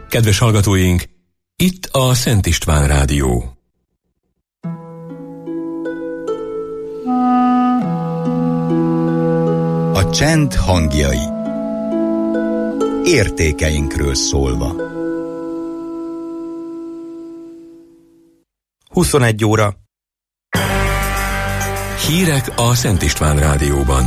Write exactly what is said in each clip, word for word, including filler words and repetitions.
Kedves hallgatóink, itt a Szent István Rádió. A csend hangjai. Értékeinkről szólva. huszonegy óra. Hírek a Szent István Rádióban.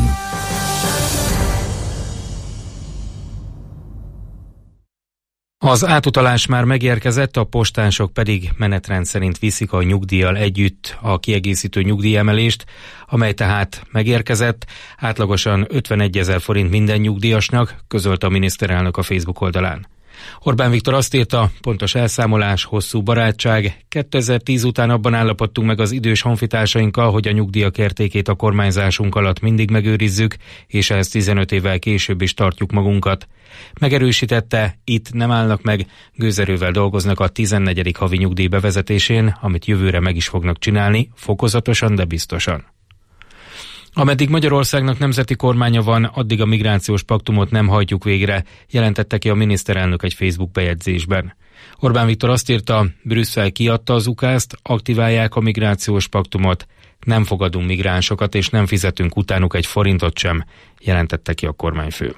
Az átutalás már megérkezett, a postások pedig menetrend szerint viszik a nyugdíjjal együtt a kiegészítő nyugdíjemelést, amely tehát megérkezett, átlagosan ötvenegyezer forint minden nyugdíjasnak, közölte a miniszterelnök a Facebook oldalán. Orbán Viktor azt írta, pontos elszámolás, hosszú barátság. kétezer-tíz után abban állapodtunk meg az idős honfitársainkkal, hogy a nyugdíjak értékét a kormányzásunk alatt mindig megőrizzük, és ehhez tizenöt évvel később is tartjuk magunkat. Megerősítette, itt nem állnak meg, gőzerővel dolgoznak a tizennegyedik havi nyugdíj bevezetésén, amit jövőre meg is fognak csinálni, fokozatosan, de biztosan. Ameddig Magyarországnak nemzeti kormánya van, addig a migrációs paktumot nem hajtjuk végre, jelentette ki a miniszterelnök egy Facebook bejegyzésben. Orbán Viktor azt írta, Brüsszel kiadta az ukázt, aktiválják a migrációs paktumot, nem fogadunk migránsokat és nem fizetünk utánuk egy forintot sem, jelentette ki a kormányfő.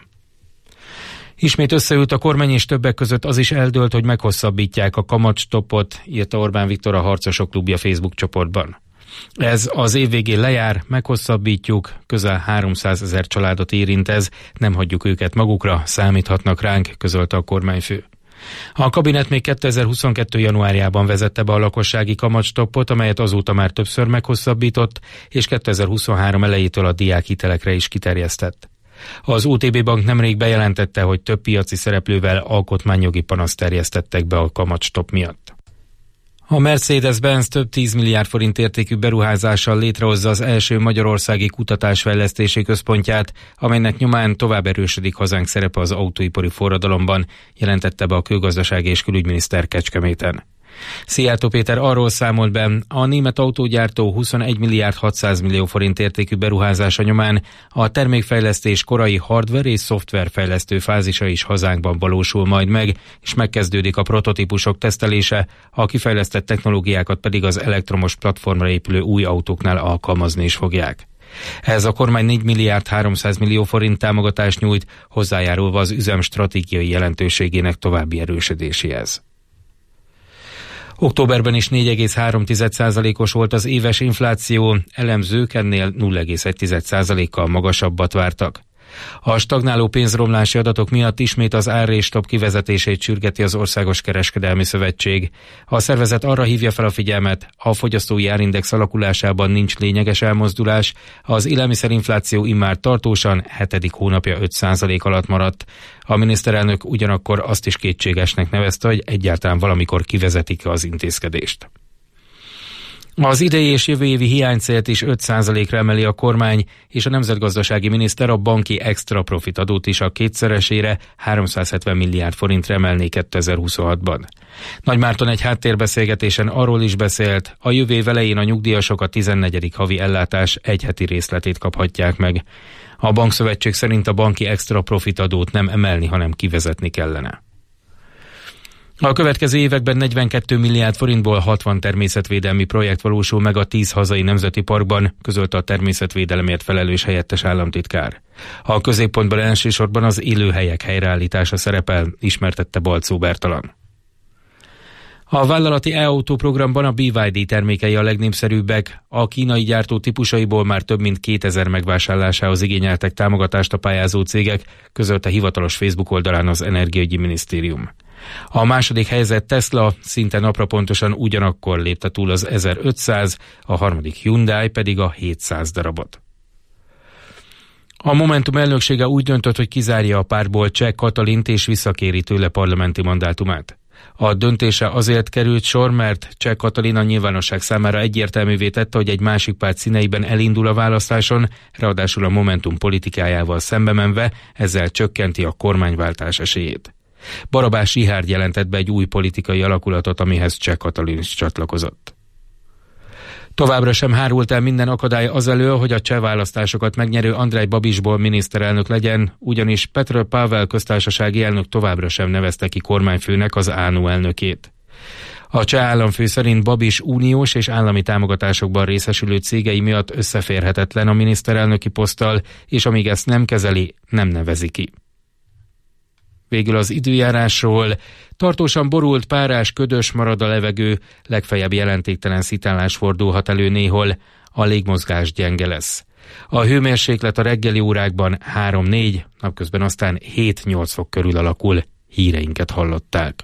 Ismét összeült a kormány, és többek között az is eldőlt, hogy meghosszabbítják a kamatstoppot, írta Orbán Viktor a Harcosok Klubja Facebook csoportban. Ez az év végén lejár, meghosszabbítjuk, közel háromszázezer családot érint ez, nem hagyjuk őket magukra, számíthatnak ránk, közölte a kormányfő. A kabinet még kétezer-huszonkettő januárjában vezette be a lakossági kamatstoppot, amelyet azóta már többször meghosszabbított, és kétezer-huszonhárom elejétől a diákhitelekre is kiterjesztett. Az o té bé Bank nemrég bejelentette, hogy több piaci szereplővel alkotmányjogi panaszt terjesztettek be a kamatstopp miatt. A Mercedes-Benz több tíz milliárd forint értékű beruházással létrehozza az első magyarországi kutatásfejlesztési központját, amelynek nyomán tovább erősödik hazánk szerepe az autóipari forradalomban, jelentette be a külgazdasági és külügyminiszter Kecskeméten. Szijjártó Péter arról számolt be, a német autógyártó huszonegy milliárd hatszáz millió forint értékű beruházása nyomán a termékfejlesztés korai hardware és szoftverfejlesztő fázisa is hazánkban valósul majd meg, és megkezdődik a prototípusok tesztelése, a kifejlesztett technológiákat pedig az elektromos platformra épülő új autóknál alkalmazni is fogják. Ehhez a kormány négy milliárd háromszáz millió forint támogatást nyújt, hozzájárulva az üzem stratégiai jelentőségének további erősödéséhez. Októberben is négy egész három százalékos volt az éves infláció, elemzők ennél nulla egész egy százalékkal magasabbat vártak. A stagnáló pénzromlási adatok miatt ismét az árrésstopp kivezetését sürgeti az Országos Kereskedelmi Szövetség. A szervezet arra hívja fel a figyelmet, a fogyasztói árindex alakulásában nincs lényeges elmozdulás, az élelmiszerinfláció immár tartósan hetedik hónapja öt százalék alatt maradt. A miniszterelnök ugyanakkor azt is kétségesnek nevezte, hogy egyáltalán valamikor kivezetik-e az intézkedést. Az idei és jövő évi hiánycélt is öt százalékra emeli a kormány, és a nemzetgazdasági miniszter a banki extra profit adót is a kétszeresére, háromszázhetven milliárd forintra emelné kétezer-huszonhatban. Nagymárton egy háttérbeszélgetésen arról is beszélt, a jövő év elején a nyugdíjasok a tizennegyedik havi ellátás egy heti részletét kaphatják meg. A bankszövetség szerint a banki extra profit adót nem emelni, hanem kivezetni kellene. A következő években negyvenkét milliárd forintból hatvan természetvédelmi projekt valósul meg a tíz hazai nemzeti parkban, közölte a természetvédelemért felelős helyettes államtitkár. A középpontban elsősorban az élőhelyek helyreállítása szerepel, ismertette Balczó Bertalan. A vállalati e-autó programban a bé vé dé termékei a legnépszerűbbek. A kínai gyártó típusaiból már több mint kétezer megvásárlásához igényeltek támogatást a pályázó cégek, közölte hivatalos Facebook oldalán az Energiaügyi Minisztérium. A második helyzet Tesla szinte napra pontosan ugyanakkor lépte túl az ezerötszáz, a harmadik Hyundai pedig a hétszáz darabot. A Momentum elnöksége úgy döntött, hogy kizárja a pártból Cseh Katalint és visszakéri tőle parlamenti mandátumát. A döntése azért került sor, mert Cseh Katalin a nyilvánosság számára egyértelművé tette, hogy egy másik párt színeiben elindul a választáson, ráadásul a Momentum politikájával szembe menve, ezzel csökkenti a kormányváltás esélyét. Barabás Richárd jelentett be egy új politikai alakulatot, amihez Cseh Katalin is csatlakozott. Továbbra sem hárult el minden akadály azelől, hogy a cseh választásokat megnyerő Andrej Babisból miniszterelnök legyen, ugyanis Petr Pavel köztársasági elnök továbbra sem nevezte ki kormányfőnek az á en u elnökét. A cseh államfő szerint Babis uniós és állami támogatásokban részesülő cégei miatt összeférhetetlen a miniszterelnöki poszttal, és amíg ezt nem kezeli, nem nevezi ki. Végül az időjárásról. Tartósan borult, párás, ködös marad a levegő, legfeljebb jelentéktelen szitálás fordulhat elő néhol, a légmozgás gyenge lesz. A hőmérséklet a reggeli órákban három-négy, napközben aztán hét-nyolc fok körül alakul. Híreinket hallották.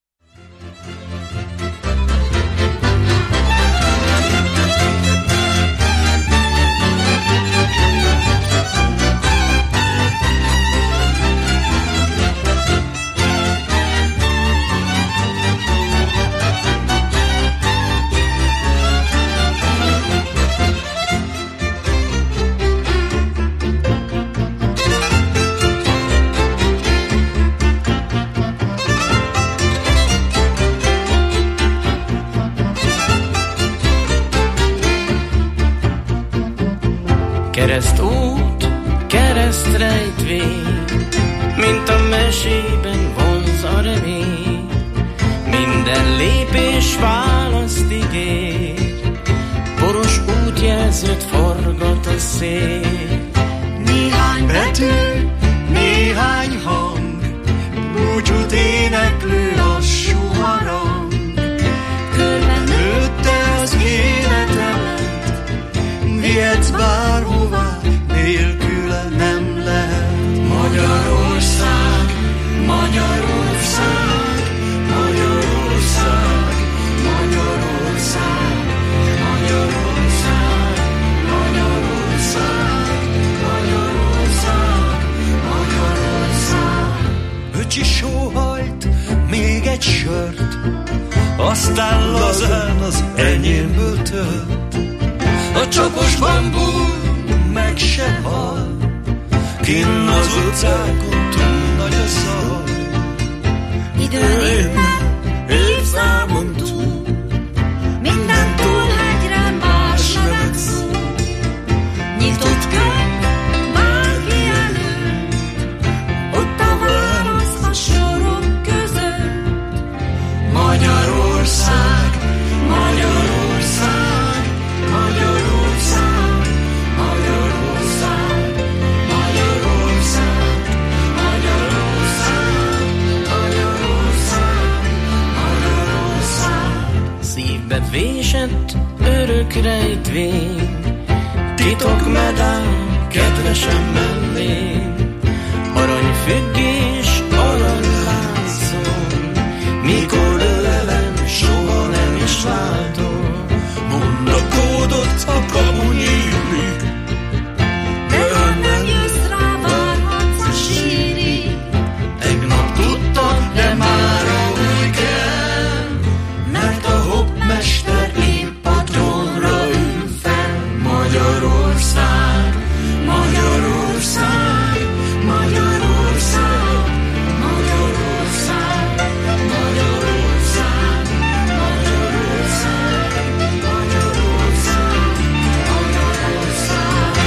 Keresztút, keresztrejtvény, mint a mesében vonz a remény. Minden lépés választ ígér, poros útjelzőt forgat a szél. Néhány betű, néhány hang, búcsút éneklő lassú harang. Körben nőtte az életemet, vihetsz bárhová, nélküle nem lehet. Magyarország, Magyarország, Magyarország, Magyarország, Magyarország, Magyarország, Magyarország, Magyarország. Öcsi sóhajt még egy sört, aztán lazán az enyémből tört. A csapos bambú meg se hal, kinn az utcákon túl nagy a zaj. Időn évszámon túl, minden túlhegyre más nevet szól. Nyitott könyv bárki előtt, ott a válasz a sorok között. Magyarország, Magyarország, Magyarország, Magyarország, Magyarország, Magyarország, Magyarország, Magyarország. Szívbe vésett örök rejtvény, titok medál kedvesen mellém. Aranyfüggés, aranyláncon, mikor ölelem, soha nem is látom. Mondd a kódot, a kapu nyílik, de ha nem jössz rá, várhatsz a sírig. tegnap tudtam, de mára úgy kell, mert a hoppmester épp a trónra ül fenn. Magyarország, Magyarország, Magyarország, Magyarország, Magyarország, Magyarország, Magyarország, Magyarország.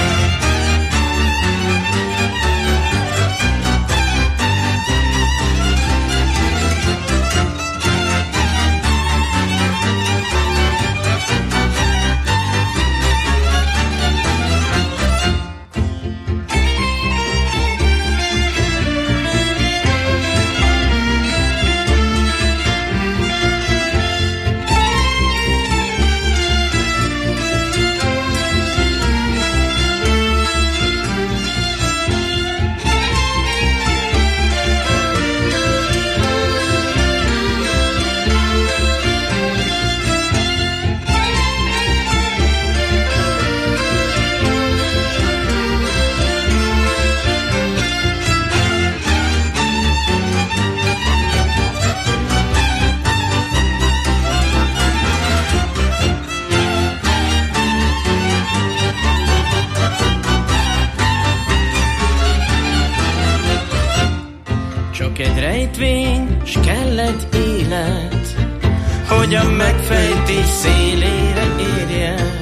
Csak egy rejtvény, s kellett élet, hogy a megfejtés szélére érjen.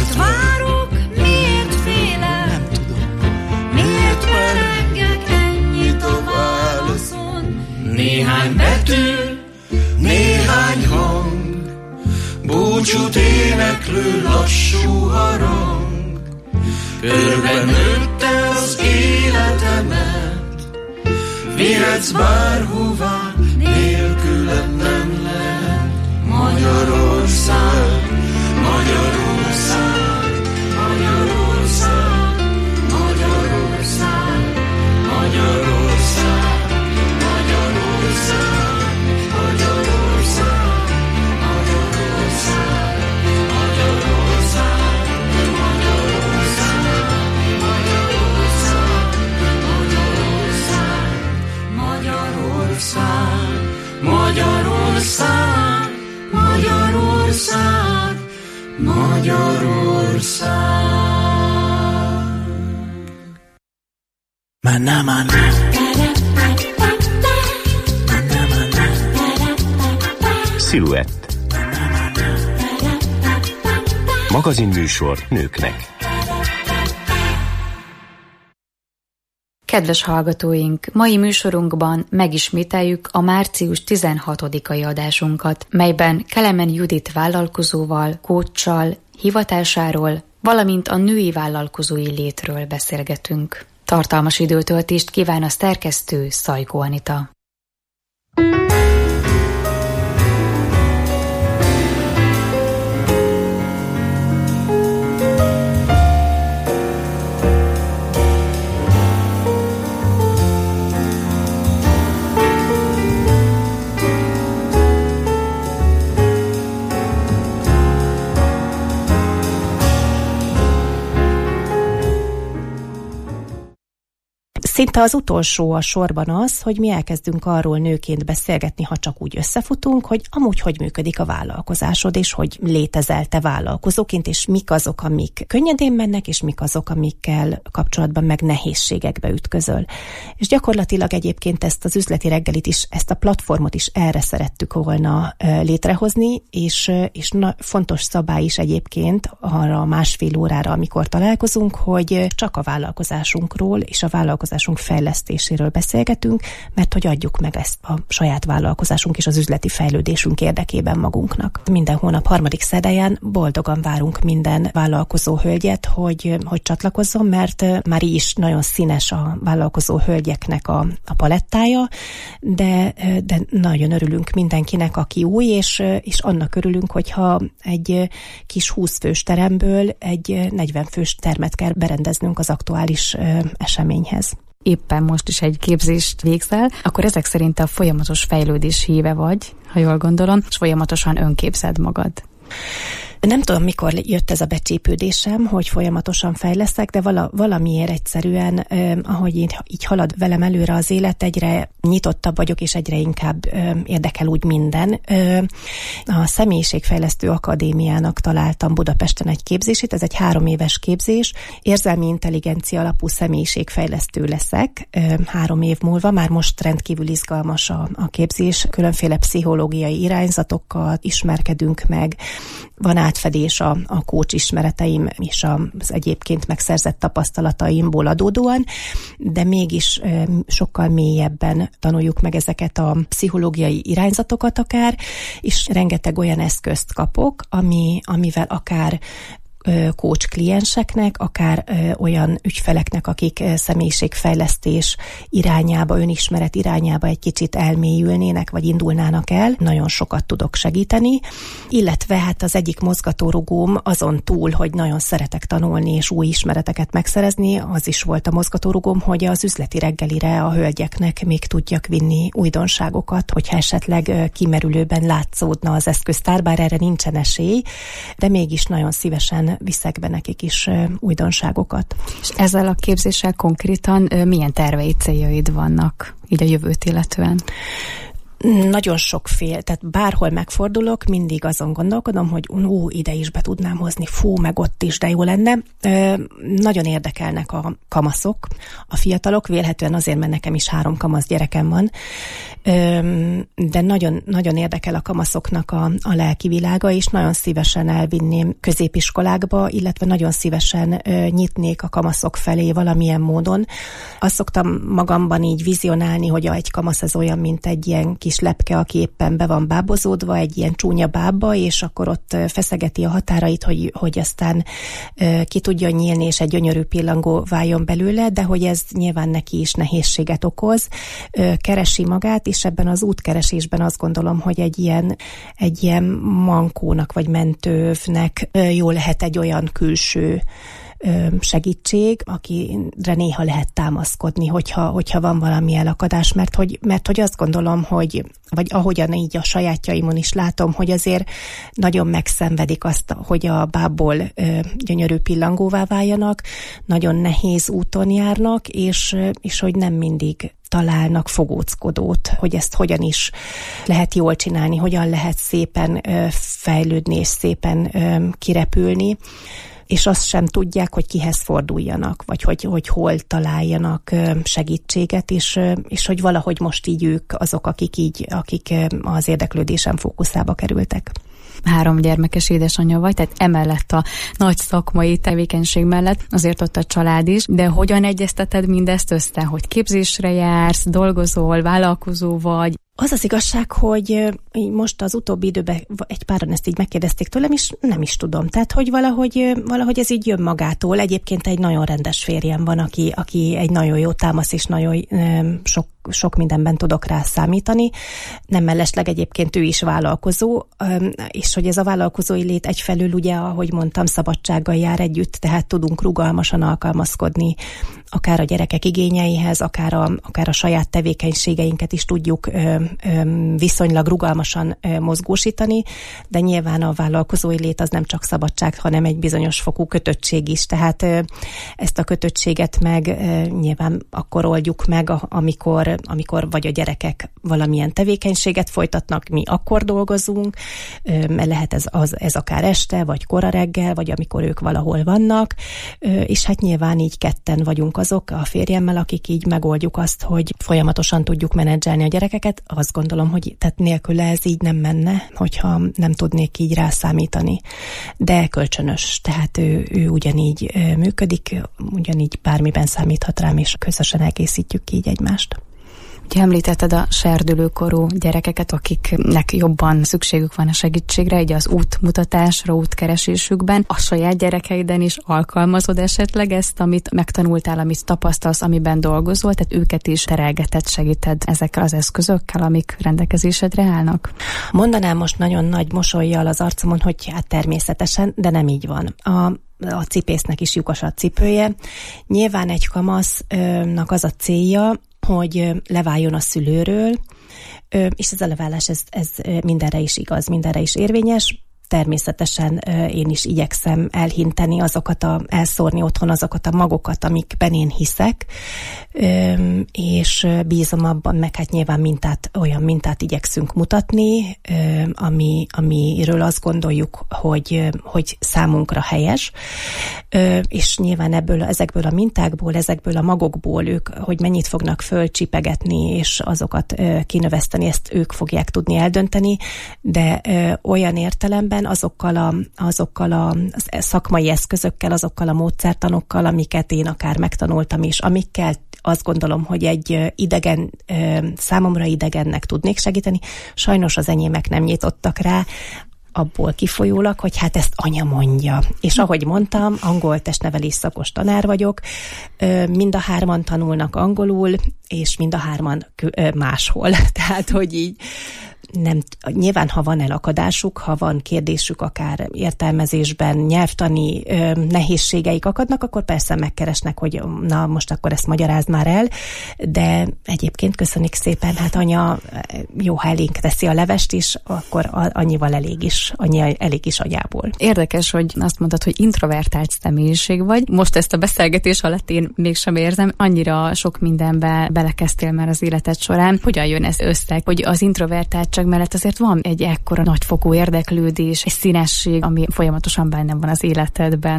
Miért várok, miért félek? Nem tudom. Miért merengek ennyit a válaszon? Néhány betű, néhány hang, búcsút éneklő lassú harang, körben nőtte az életemet, vihetsz bárhová, nélkülem nem lehet. Magyarország, Magyarország, Magyarország, Magyarország, Magyarország, Magyarország, Magyarország, Magyarország, Magyarország, Magyarország, Magyarország, Magyarország, Magyarország, Magyarország. Maná, maná. Sziluett. Magazinműsor nőknek. Kedves hallgatóink, mai műsorunkban megismételjük a március tizenhatodikai adásunkat, melyben Kelemen Judit vállalkozóval, coachsal, hivatásáról, valamint a női vállalkozói létről beszélgetünk. Tartalmas időtöltést kíván a szerkesztő, Szajkó Anita. Szinte az utolsó a sorban az, hogy mi elkezdünk arról nőként beszélgetni, ha csak úgy összefutunk, hogy amúgy hogy működik a vállalkozásod, és hogy létezel te vállalkozóként, és mik azok, amik könnyedén mennek, és mik azok, amikkel kapcsolatban meg nehézségekbe ütközöl. És gyakorlatilag egyébként ezt az üzleti reggelit is, ezt a platformot is erre szerettük volna létrehozni, és, és na, fontos szabály is egyébként arra a másfél órára, amikor találkozunk, hogy csak a vállalkozásunkról és a vállalkozásunk fejlesztéséről beszélgetünk, mert hogy adjuk meg ezt a saját vállalkozásunk és az üzleti fejlődésünk érdekében magunknak. Minden hónap harmadik szerdáján boldogan várunk minden vállalkozó hölgyet, hogy, hogy csatlakozzon, mert már így is nagyon színes a vállalkozó hölgyeknek a, a palettája, de, de nagyon örülünk mindenkinek, aki új, és, és annak örülünk, hogyha egy kis húsz fős teremből egy negyven fős termet kell berendeznünk az aktuális eseményhez. Éppen most is egy képzést végzel, akkor ezek szerint a folyamatos fejlődés híve vagy, ha jól gondolom, és folyamatosan önképzed magad. Nem tudom, mikor jött ez a becsípődésem, hogy folyamatosan fejleszek, de vala, valamiért egyszerűen, eh, ahogy így, így halad velem előre az élet, egyre nyitottabb vagyok, és egyre inkább eh, érdekel úgy minden. Eh, a Személyiségfejlesztő Akadémiának találtam Budapesten egy képzését, ez egy három éves képzés, érzelmi intelligencia alapú személyiségfejlesztő leszek eh, három év múlva, már most rendkívül izgalmas a, a képzés, különféle pszichológiai irányzatokkal ismerkedünk meg, van átfedés a, a coach ismereteim és az egyébként megszerzett tapasztalataimból adódóan, de mégis e, sokkal mélyebben tanuljuk meg ezeket a pszichológiai irányzatokat akár, és rengeteg olyan eszközt kapok, ami, amivel akár coach klienseknek, akár ö, olyan ügyfeleknek, akik ö, személyiségfejlesztés irányába, önismeret irányába egy kicsit elmélyülnének, vagy indulnának el. Nagyon sokat tudok segíteni, illetve hát az egyik mozgatórugóm azon túl, hogy nagyon szeretek tanulni és új ismereteket megszerezni, az is volt a mozgatórugóm, hogy az üzleti reggelire a hölgyeknek még tudjak vinni újdonságokat, hogyha esetleg ö, kimerülőben látszódna az eszköztár, bár erre nincsen esély, de mégis nagyon szívesen viszek be nekik is újdonságokat. És ezzel a képzéssel konkrétan milyen terveid, céljaid vannak így a jövőt illetően? Nagyon sokféle, tehát bárhol megfordulok, mindig azon gondolkodom, hogy ú, ide is be tudnám hozni, fú, meg ott is, de jó lenne. Ö, nagyon érdekelnek a kamaszok, a fiatalok, vélhetően azért, mert nekem is három kamasz gyerekem van, de nagyon, nagyon érdekel a kamaszoknak a, a lelki világa, és nagyon szívesen elvinném középiskolákba, illetve nagyon szívesen nyitnék a kamaszok felé valamilyen módon. Azt szoktam magamban így vizionálni, hogy egy kamasz ez olyan, mint egy ilyen kis lepke, aki éppen be van bábozódva, egy ilyen csúnya bábba, és akkor ott feszegeti a határait, hogy, hogy aztán ki tudjon nyílni, és egy gyönyörű pillangó váljon belőle, de hogy ez nyilván neki is nehézséget okoz. Keresi magát, és ebben az útkeresésben azt gondolom, hogy egy ilyen, egy ilyen mankónak vagy mentővnek jó lehet egy olyan külső segítség, akire néha lehet támaszkodni, hogyha, hogyha van valami elakadás, mert hogy, mert hogy azt gondolom, hogy, vagy ahogyan így a sajátjaimon is látom, hogy azért nagyon megszenvedik azt, hogy a bábból gyönyörű pillangóvá váljanak, nagyon nehéz úton járnak, és, és hogy nem mindig találnak fogóckodót, hogy ezt hogyan is lehet jól csinálni, hogyan lehet szépen fejlődni és szépen kirepülni, és azt sem tudják, hogy kihez forduljanak, vagy hogy, hogy hol találjanak segítséget, és, és hogy valahogy most így ők azok, akik így, akik az érdeklődésem fókuszába kerültek. Három gyermekes édesanyja vagy, tehát emellett a nagy szakmai tevékenység mellett azért ott a család is, de hogyan egyezteted mindezt össze, hogy képzésre jársz, dolgozol, vállalkozó vagy? Az az igazság, hogy most az utóbbi időben egy páran ezt így megkérdezték tőlem, és nem is tudom. Tehát, hogy valahogy, valahogy ez így jön magától. Egyébként egy nagyon rendes férjem van, aki, aki egy nagyon jó támasz, és nagyon sok, sok mindenben tudok rá számítani. Nem mellesleg egyébként ő is vállalkozó, és hogy ez a vállalkozói lét egyfelől ugye, ahogy mondtam, szabadsággal jár együtt, tehát tudunk rugalmasan alkalmazkodni akár a gyerekek igényeihez, akár a, akár a saját tevékenységeinket is tudjuk ö, ö, viszonylag rugalmasan ö, mozgósítani, de nyilván a vállalkozói lét az nem csak szabadság, hanem egy bizonyos fokú kötöttség is. Tehát ö, ezt a kötöttséget meg ö, nyilván akkor oldjuk meg, amikor, amikor vagy a gyerekek valamilyen tevékenységet folytatnak, mi akkor dolgozunk, ö, lehet ez, az, ez akár este, vagy kora reggel, vagy amikor ők valahol vannak, ö, és hát nyilván így ketten vagyunk azok a férjemmel, akik így megoldjuk azt, hogy folyamatosan tudjuk menedzselni a gyerekeket. Azt gondolom, hogy tehát nélküle ez így nem menne, hogyha nem tudnék így rászámítani. De kölcsönös, tehát ő, ő ugyanígy működik, ugyanígy bármiben számíthat rám, és közösen egészítjük így egymást. Ugye említetted a serdülőkorú gyerekeket, akiknek jobban szükségük van a segítségre, így az útmutatásra, útkeresésükben. A saját gyerekeiden is alkalmazod esetleg ezt, amit megtanultál, amit tapasztalsz, amiben dolgozol, tehát őket is terelgeted, segíted ezekkel az eszközökkel, amik rendelkezésedre állnak? Mondanám most nagyon nagy mosollyal az arcomon, hogy hát természetesen, de nem így van. A a cipésznek is lyukas a cipője. Nyilván egy kamasznak az a célja, hogy leváljon a szülőről, és ez a leválás ez, ez mindenre is igaz, mindenre is érvényes. Természetesen én is igyekszem elhinteni azokat, a, elszórni otthon azokat a magokat, amikben én hiszek, és bízom abban, meg hát nyilván mintát, olyan mintát igyekszünk mutatni, ami, amiről azt gondoljuk, hogy, hogy számunkra helyes, és nyilván ebből, ezekből a mintákból, ezekből a magokból ők, hogy mennyit fognak fölcsipegetni, és azokat kinöveszteni, ezt ők fogják tudni eldönteni, de olyan értelemben azokkal a, azokkal a szakmai eszközökkel, azokkal a módszertanokkal, amiket én akár megtanultam, és amikkel azt gondolom, hogy egy idegen, számomra idegennek tudnék segíteni. Sajnos az enyémek nem nyitottak rá, abból kifolyólag, hogy hát ezt anya mondja. És ahogy mondtam, angol testnevelés szakos tanár vagyok, mind a hárman tanulnak angolul, és mind a hárman máshol. Tehát, hogy így nem, nyilván, ha van elakadásuk, ha van kérdésük akár értelmezésben, nyelvtani ö, nehézségeik akadnak, akkor persze megkeresnek, hogy na, most akkor ezt magyarázd már el, de egyébként köszönjük szépen, hát anya jó, ha elénk teszi a levest is, akkor annyival elég is, annyi elég is agyából. Érdekes, hogy azt mondtad, hogy introvertált személyiség vagy. Most ezt a beszélgetés alatt én mégsem érzem, annyira sok mindenbe belekezdtél már az életed során. Hogyan jön ez össze, hogy az introvertáltság mellett azért van egy ekkora nagyfokú érdeklődés, egy színesség, ami folyamatosan bennem van az életedben?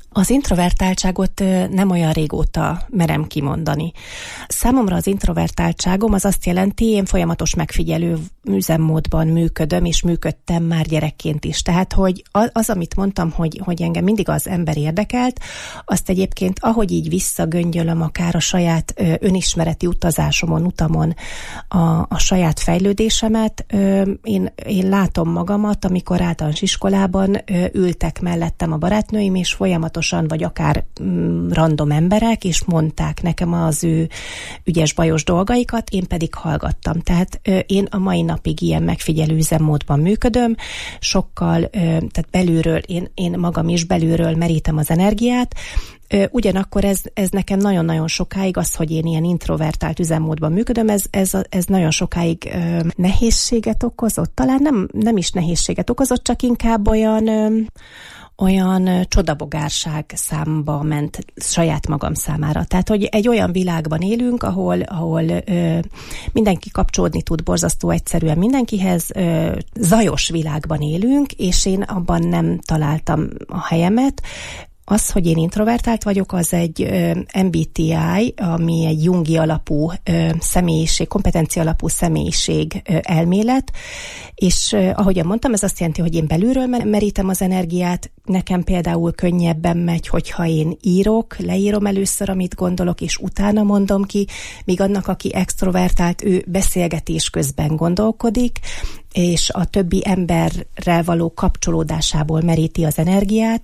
Az introvertáltságot nem olyan régóta merem kimondani. Számomra az introvertáltságom az azt jelenti, én folyamatos megfigyelő üzemmódban működöm, és működtem már gyerekként is. Tehát, hogy az, amit mondtam, hogy, hogy engem mindig az ember érdekelt, azt egyébként, ahogy így visszagöngyölöm akár a saját önismereti utazásomon, utamon a, a saját fejlődésemet, én, én látom magamat, amikor általános iskolában ültek mellettem a barátnőim, és folyamatosan, vagy akár random emberek, és mondták nekem az ő ügyes-bajos dolgaikat, én pedig hallgattam. Tehát én a mai napig ilyen megfigyelő üzemmódban működöm, sokkal, tehát belülről, én, én magam is belülről merítem az energiát. Ugyanakkor ez, ez nekem nagyon-nagyon sokáig, az, hogy én ilyen introvertált üzemmódban működöm, ez, ez, ez nagyon sokáig ö, nehézséget okozott. Talán nem, nem is nehézséget okozott, csak inkább olyan... Ö, olyan csodabogárság számba ment saját magam számára. Tehát, hogy egy olyan világban élünk, ahol, ahol ö, mindenki kapcsolódni tud borzasztó egyszerűen mindenkihez, ö, zajos világban élünk, és én abban nem találtam a helyemet. Az, hogy én introvertált vagyok, az egy ö, em bé té i, ami egy jungi alapú ö, személyiség, kompetencia alapú személyiség ö, elmélet, és ö, ahogyan mondtam, ez azt jelenti, hogy én belülről merítem az energiát, nekem például könnyebben megy, hogyha én írok, leírom először, amit gondolok, és utána mondom ki, míg annak, aki extrovertált, ő beszélgetés közben gondolkodik, és a többi emberrel való kapcsolódásából meríti az energiát,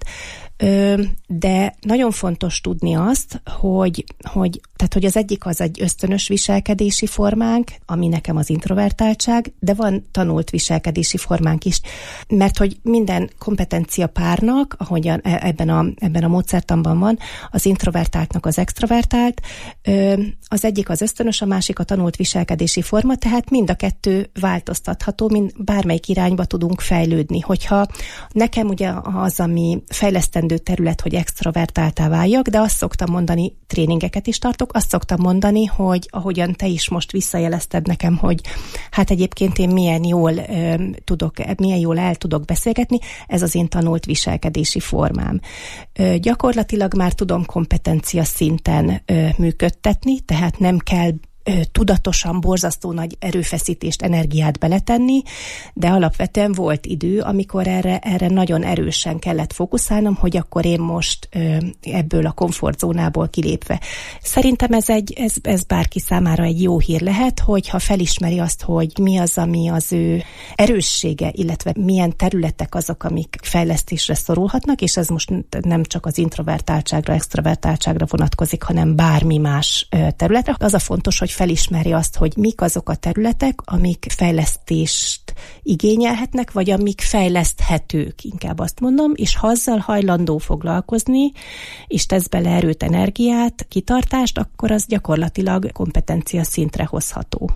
de nagyon fontos tudni azt, hogy, hogy, tehát, hogy az egyik az egy ösztönös viselkedési formánk, ami nekem az introvertáltság, de van tanult viselkedési formánk is, mert hogy minden kompetencia párnak, ahogyan ebben a, ebben a módszertanban van, az introvertáltnak az extrovertált, az egyik az ösztönös, a másik a tanult viselkedési forma, tehát mind a kettő változtatható, mind bármelyik irányba tudunk fejlődni. Hogyha nekem ugye az, ami fejlesztendő terület, hogy extrovertáltá váljak, de azt szoktam mondani, tréningeket is tartok, azt szoktam mondani, hogy ahogyan te is most visszajelezted nekem, hogy hát egyébként én milyen jól ö, tudok, milyen jól el tudok beszélgetni, ez az én tanult viselkedési formám. Ö, gyakorlatilag már tudom kompetencia szinten ö, működtetni, tehát nem kell tudatosan borzasztó nagy erőfeszítést, energiát beletenni, de alapvetően volt idő, amikor erre, erre nagyon erősen kellett fókuszálnom, hogy akkor én most ebből a komfortzónából kilépve. Szerintem ez, egy, ez, ez bárki számára egy jó hír lehet, hogyha felismeri azt, hogy mi az, ami az ő erőssége, illetve milyen területek azok, amik fejlesztésre szorulhatnak, és ez most nem csak az introvertáltságra, extrovertáltságra vonatkozik, hanem bármi más területre. Az a fontos, hogy felismeri azt, hogy mik azok a területek, amik fejlesztést igényelhetnek, vagy amik fejleszthetők, inkább azt mondom, és ha azzal hajlandó foglalkozni, és tesz bele erőt, energiát, kitartást, akkor az gyakorlatilag kompetencia szintre hozható.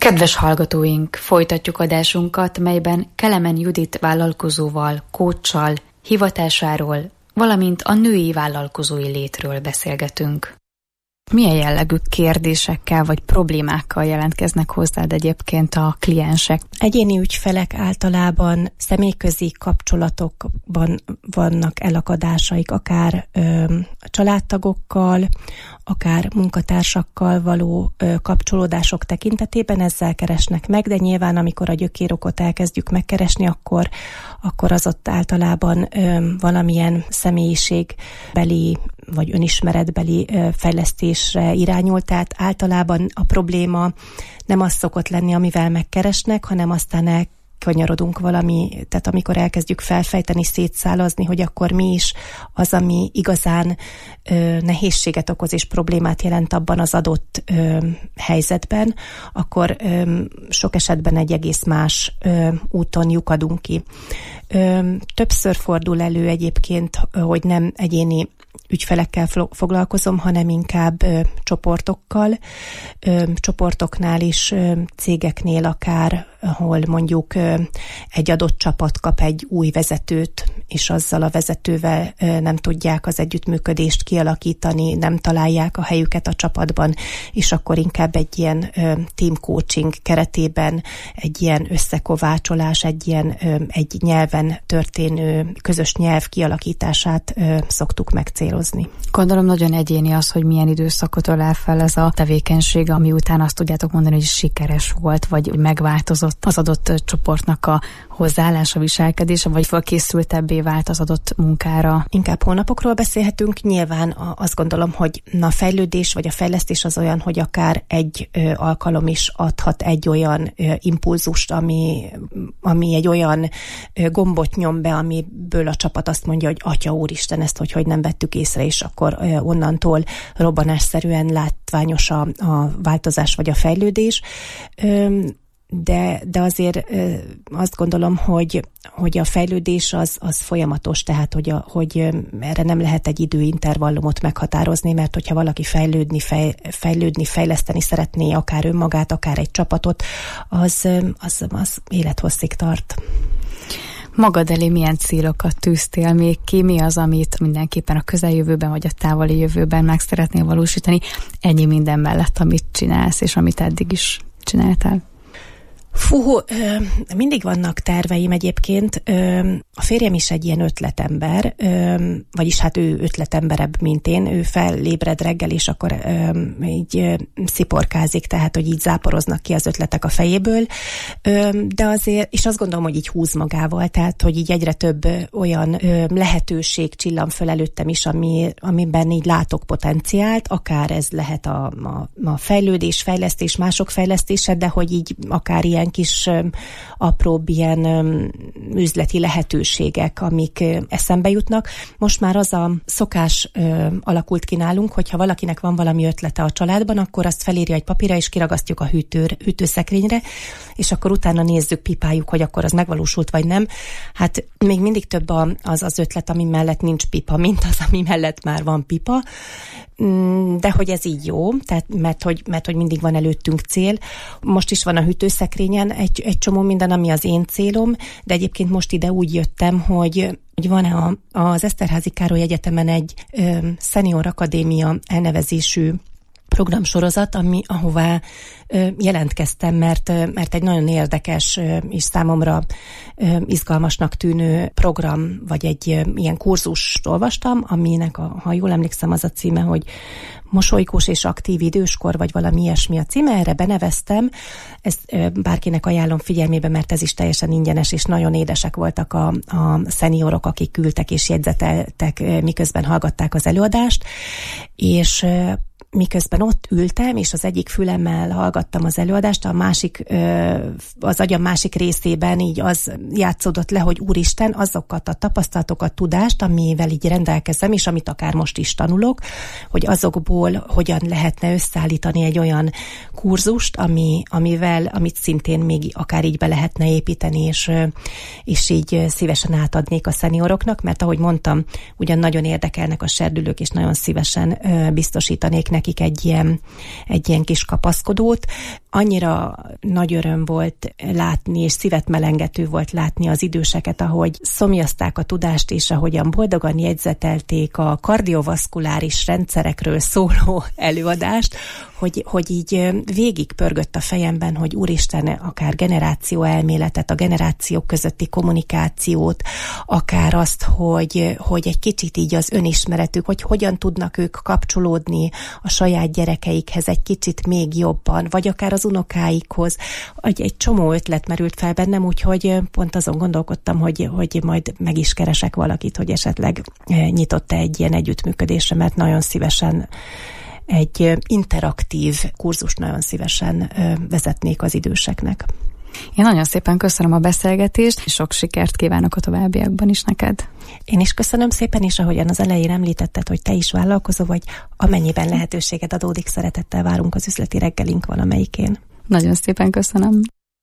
Kedves hallgatóink, folytatjuk adásunkat, melyben Kelemen Judit vállalkozóval, coachsal, hivatásáról, valamint a női vállalkozói létről beszélgetünk. Milyen jellegű kérdésekkel vagy problémákkal jelentkeznek hozzád egyébként a kliensek? Egyéni ügyfelek általában személyközi kapcsolatokban vannak elakadásaik, akár ö, családtagokkal, akár munkatársakkal való ö, kapcsolódások tekintetében ezzel keresnek meg, de nyilván amikor a gyökérokot elkezdjük megkeresni, akkor, akkor az ott általában ö, valamilyen személyiségbeli vagy önismeretbeli ö, fejlesztésre irányul, tehát általában a probléma nem az szokott lenni, amivel megkeresnek, hanem aztán el kanyarodunk valami, tehát amikor elkezdjük felfejteni, szétszálazni, hogy akkor mi is az, ami igazán ö, nehézséget okoz és problémát jelent abban az adott ö, helyzetben, akkor ö, sok esetben egy egész más ö, úton lyukadunk ki. Ö, többször fordul elő egyébként, hogy nem egyéni ügyfelekkel foglalkozom, hanem inkább ö, csoportokkal, ö, csoportoknál is, ö, cégeknél akár, ahol mondjuk ö, egy adott csapat kap egy új vezetőt, és azzal a vezetővel ö, nem tudják az együttműködést kialakítani, nem találják a helyüket a csapatban, és akkor inkább egy ilyen ö, team coaching keretében egy ilyen összekovácsolás, egy ilyen ö, egy nyelven történő közös nyelv kialakítását ö, szoktuk megcélozni. Gondolom nagyon egyéni az, hogy milyen időszakot ölel fel ez a tevékenység, ami után azt tudjátok mondani, hogy sikeres volt, vagy megváltozott az adott csoportnak a hozzáállása, viselkedése, vagy felkészültebbé vált az adott munkára. Inkább hónapokról beszélhetünk. Nyilván azt gondolom, hogy a fejlődés vagy a fejlesztés az olyan, hogy akár egy ö, alkalom is adhat egy olyan ö, impulzust, ami, ami egy olyan ö, gombot nyom be, amiből a csapat azt mondja, hogy Atya Úristen, ezt hogy, hogy nem vettük észre, és akkor ö, onnantól robbanásszerűen látványos a, a változás vagy a fejlődés. Ö, De, de azért ö, azt gondolom, hogy, hogy a fejlődés az, az folyamatos, tehát hogy, a, hogy ö, erre nem lehet egy időintervallumot meghatározni, mert hogyha valaki fejlődni, fej, fejlődni, fejleszteni szeretné akár önmagát, akár egy csapatot, az, az, az élethosszig tart. Magad elé milyen célokat tűztél még ki? Mi az, amit mindenképpen a közeljövőben vagy a távoli jövőben meg szeretnél valósítani? Ennyi minden mellett, amit csinálsz, és amit eddig is csináltál. Fú, mindig vannak terveim egyébként. A férjem is egy ilyen ötletember, vagyis hát ő ötletemberebb, mint én. Ő felébred reggel, és akkor így sziporkázik, tehát, hogy így záporoznak ki az ötletek a fejéből. De azért, és azt gondolom, hogy így húz magával, tehát, hogy így egyre több olyan lehetőség csillan föl előttem is, ami, amiben így látok potenciált, akár ez lehet a, a, a fejlődés, fejlesztés, mások fejlesztése, de hogy így akár ilyen kis apróbb ilyen üzleti lehetőségek, amik eszembe jutnak. Most már az a szokás alakult ki nálunk, hogyha valakinek van valami ötlete a családban, akkor azt felírja egy papírra, és kiragasztjuk a hűtőr, hűtőszekrényre, és akkor utána nézzük, pipáljuk, hogy akkor az megvalósult, vagy nem. Hát még mindig több az az ötlet, ami mellett nincs pipa, mint az, ami mellett már van pipa. De hogy ez így jó, tehát mert hogy, mert hogy mindig van előttünk cél. Most is van a hűtőszekrényen egy, egy csomó minden, ami az én célom, de egyébként most ide úgy jöttem, hogy, hogy van a, az Eszterházy Károly Egyetemen egy ö, Senior Akadémia elnevezésű programsorozat, ami, ahová ö, jelentkeztem, mert, mert egy nagyon érdekes ö, és számomra ö, izgalmasnak tűnő program, vagy egy ö, ilyen kurzust olvastam, aminek, a, ha jól emlékszem, az a címe, hogy Mosolygós és aktív időskor, vagy valami ilyesmi a címe, erre beneveztem. Ezt ö, bárkinek ajánlom figyelmébe, mert ez is teljesen ingyenes, és nagyon édesek voltak a, a szeniorok, akik küldtek és jegyzeteltek, ö, miközben hallgatták az előadást, és ö, miközben ott ültem, és az egyik fülemmel hallgattam az előadást, a másik, az agyam másik részében így az játszódott le, hogy úristen, azokat a tapasztalatokat, tudást, amivel így rendelkezem, és amit akár most is tanulok, hogy azokból hogyan lehetne összeállítani egy olyan kurzust, ami, amivel, amit szintén még akár így be lehetne építeni, és, és így szívesen átadnék a szenioroknak, mert ahogy mondtam, ugyan nagyon érdekelnek a serdülők, és nagyon szívesen biztosítanék nekik nekik egy ilyen, egy ilyen kis kapaszkodót. Annyira nagy öröm volt látni, és szívet melengető volt látni az időseket, ahogy szomjazták a tudást, és ahogyan boldogan jegyzetelték a kardiovaszkuláris rendszerekről szóló előadást, hogy, hogy így végig pörgött a fejemben, hogy úristen, akár generáció elméletet, a generációk közötti kommunikációt, akár azt, hogy, hogy egy kicsit így az önismeretük, hogy hogyan tudnak ők kapcsolódni a saját gyerekeikhez egy kicsit még jobban, vagy akár az unokáikhoz. Egy, egy csomó ötlet merült fel bennem, úgyhogy pont azon gondolkodtam, hogy, hogy majd meg is keresek valakit, hogy esetleg nyitott-e egy ilyen együttműködésre, mert nagyon szívesen egy interaktív kurzust nagyon szívesen vezetnék az időseknek. Én nagyon szépen köszönöm a beszélgetést, és sok sikert kívánok a továbbiakban is neked. Én is köszönöm szépen, és ahogyan az elején említetted, hogy te is vállalkozó vagy, amennyiben lehetőséged adódik, szeretettel várunk az üzleti reggelink valamelyikén. Nagyon szépen köszönöm.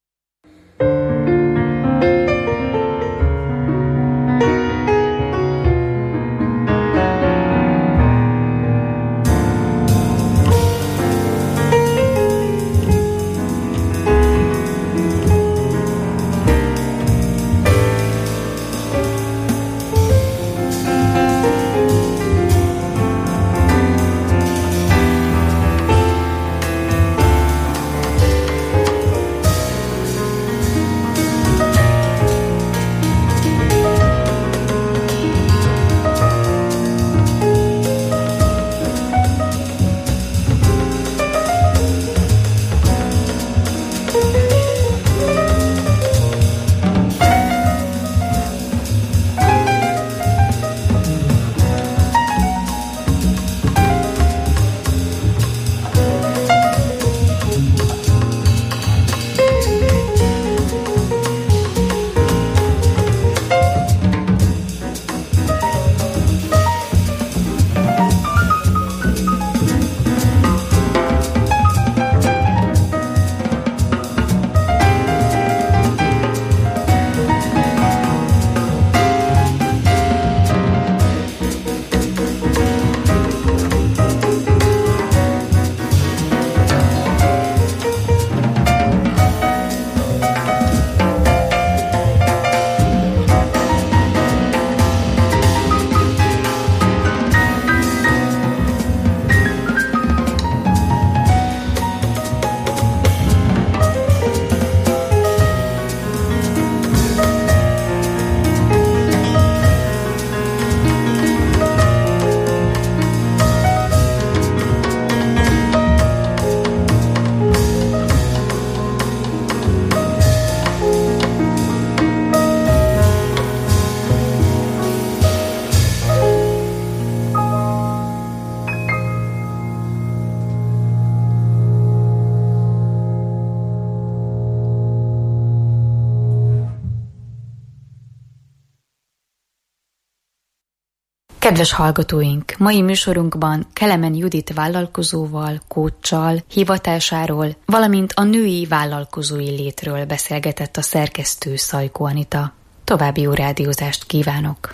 Kedves hallgatóink, mai műsorunkban Kelemen Judit vállalkozóval, coachsal, hivatásáról, valamint a női vállalkozói létről beszélgetett a szerkesztő Szajkó Anita. További jó rádiózást kívánok!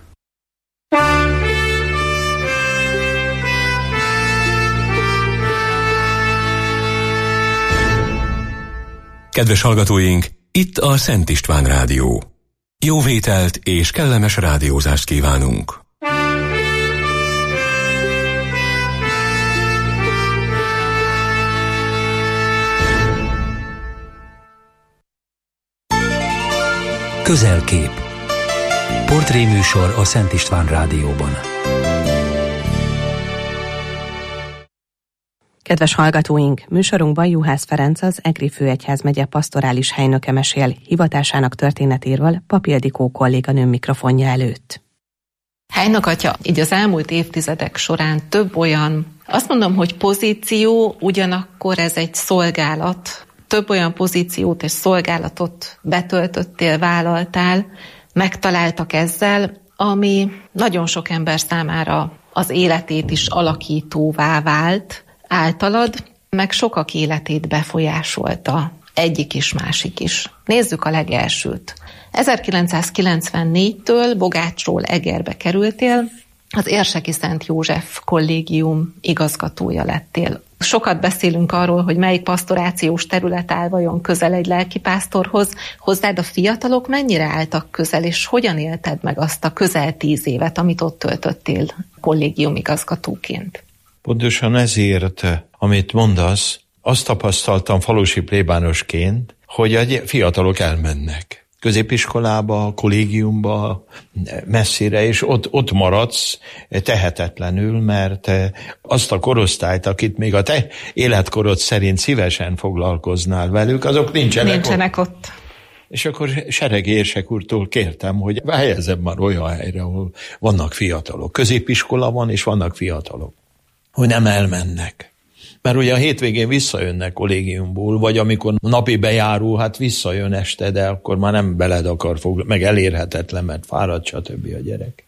Kedves hallgatóink, itt a Szent István Rádió. Jó vételt és kellemes rádiózást kívánunk! Közelkép. Portréműsor a Szent István Rádióban. Kedves hallgatóink, műsorunkban Juhász Ferenc, az Egri főegyházmegye pastorális helynöke mesél hivatásának történetéről Papi Ildikó kolléganőm mikrofonja előtt. Helynök atya, így az elmúlt évtizedek során több olyan, azt mondom, hogy pozíció, ugyanakkor ez egy szolgálat, több olyan pozíciót és szolgálatot betöltöttél, vállaltál, megtaláltak ezzel, ami nagyon sok ember számára az életét is alakítóvá vált általad, meg sokak életét befolyásolta, egyik is, másik is. Nézzük a legelsőt. ezerkilencszázkilencvennégytől Bogácsról Egerbe kerültél, az Érseki Szent József kollégium igazgatója lettél. Sokat beszélünk arról, hogy melyik pasztorációs terület áll vajon közel egy lelkipásztorhoz. Hozzád a fiatalok mennyire álltak közel, és hogyan élted meg azt a közel tíz évet, amit ott töltöttél kollégium igazgatóként? Pontosan ezért, amit mondasz, azt tapasztaltam falusi plébánosként, hogy a fiatalok elmennek középiskolába, kollégiumba, messzire, és ott, ott maradsz tehetetlenül, mert azt a korosztályt, akit még a te életkorod szerint szívesen foglalkoznál velük, azok nincsenek, nincsenek ott. ott. És akkor Seregi Érsek úrtól kértem, hogy helyezzem már olyan helyre, ahol vannak fiatalok. Középiskola van, és vannak fiatalok. Hogy nem elmennek. Mert ugye a hétvégén visszajönnek kollégiumból, vagy amikor napi bejáró, hát visszajön este, de akkor már nem beled akar foglalkozni, meg elérhetetlen, mert fáradt, stb. A gyerek.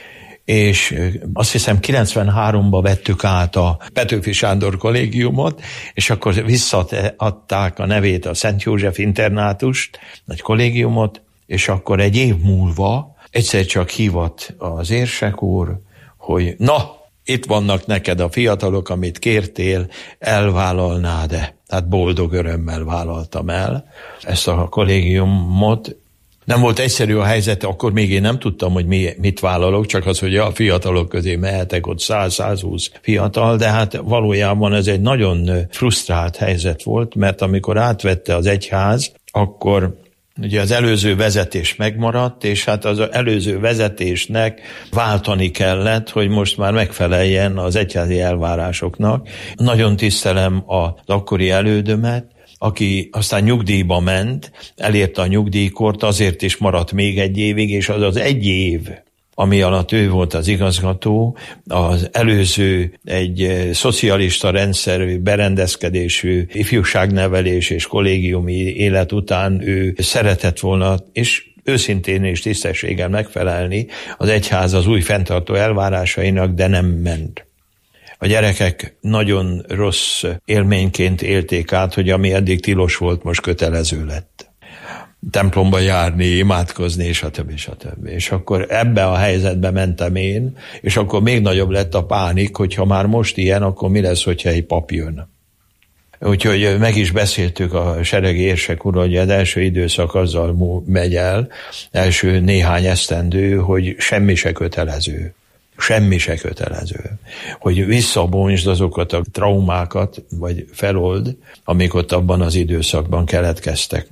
És azt hiszem kilencvenháromban vettük át a Petőfi Sándor kollégiumot, és akkor visszaadták a nevét a Szent József internátust, egy kollégiumot, és akkor egy év múlva egyszer csak hívott az Érsek úr, hogy na, itt vannak neked a fiatalok, amit kértél, elvállalnád-e? Tehát boldog örömmel vállaltam el ezt a kollégiumot. Nem volt egyszerű a helyzet, akkor még én nem tudtam, hogy mi, mit vállalok, csak az, hogy a fiatalok közé mehetek, ott száz-százhúsz fiatal, de hát valójában ez egy nagyon frusztrált helyzet volt, mert amikor átvette az egyház, akkor ugye az előző vezetés megmaradt, és hát az előző vezetésnek váltani kellett, hogy most már megfeleljen az egyházi elvárásoknak. Nagyon tisztelem az akkori elődömet, aki aztán nyugdíjba ment, elérte a nyugdíjkort, azért is maradt még egy évig, és az az egy év, ami alatt ő volt az igazgató, az előző egy szocialista rendszerű, berendezkedésű ifjúságnevelés és kollégiumi élet után ő szeretett volna, és őszintén és tisztességgel megfelelni az egyház az új fenntartó elvárásainak, de nem ment. A gyerekek nagyon rossz élményként élték át, hogy ami eddig tilos volt, most kötelező lett. Templomba járni, imádkozni, stb. stb. És akkor ebbe a helyzetbe mentem én, és akkor még nagyobb lett a pánik, hogyha már most ilyen, akkor mi lesz, hogyha egy pap jön. Úgyhogy meg is beszéltük a Seregi Érsek úr, hogy az első időszak azzal megy el, első néhány esztendő, hogy semmi se kötelező. Semmi se kötelező. Hogy visszabontsd azokat a traumákat, vagy felold, amik ott abban az időszakban keletkeztek.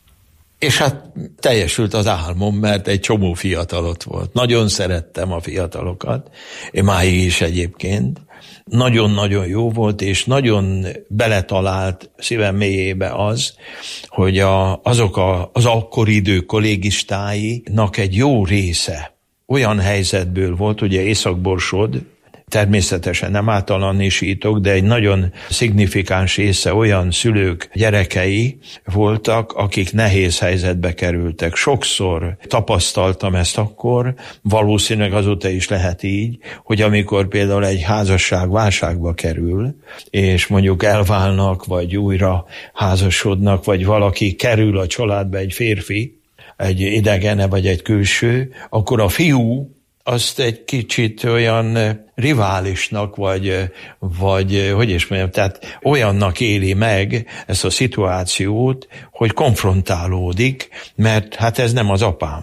És hát teljesült az álmom, mert egy csomó fiatal ott volt. Nagyon szerettem a fiatalokat, én máig is egyébként. Nagyon-nagyon jó volt, és nagyon beletalált szívem mélyébe az, hogy a, azok a, az akkori idő kollégistáinak egy jó része olyan helyzetből volt, ugye Észak-Borsod, természetesen nem általánosítok, de egy nagyon szignifikáns része olyan szülők gyerekei voltak, akik nehéz helyzetbe kerültek. Sokszor tapasztaltam ezt akkor, valószínűleg azóta is lehet így, hogy amikor például egy házasság válságba kerül, és mondjuk elválnak, vagy újra házasodnak, vagy valaki kerül a családba, egy férfi, egy idegene, vagy egy külső, akkor a fiú azt egy kicsit olyan riválisnak, vagy, vagy hogy is mondjam, tehát olyannak éli meg ezt a szituációt, hogy konfrontálódik, mert hát ez nem az apám.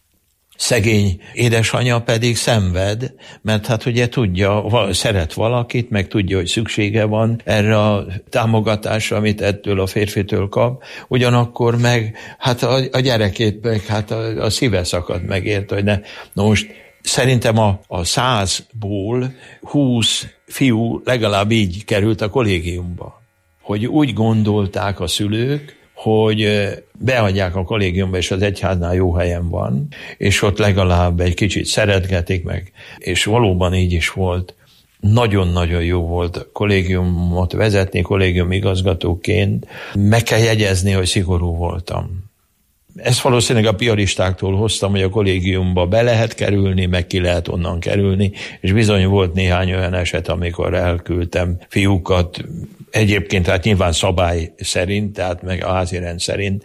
Szegény édesanyja pedig szenved, mert hát ugye tudja, szeret valakit, meg tudja, hogy szüksége van erre a támogatásra, amit ettől a férfitől kap, ugyanakkor meg hát a, a gyerekét meg hát a, a szíve szakad meg érte, hogy ne. Na most szerintem a, a százból húsz fiú legalább így került a kollégiumba, hogy úgy gondolták a szülők, hogy beadják a kollégiumba, és az egyháznál jó helyen van, és ott legalább egy kicsit szeretgetik meg, és valóban így is volt. Nagyon-nagyon jó volt kollégiumot vezetni, kollégium igazgatóként. Meg kell jegyezni, hogy szigorú voltam. Ezt valószínűleg a piaristáktól hoztam, hogy a kollégiumba be lehet kerülni, meg ki lehet onnan kerülni, és bizony volt néhány olyan eset, amikor elküldtem fiúkat Egyébként hát nyilván szabály szerint, tehát meg a házi rend szerint,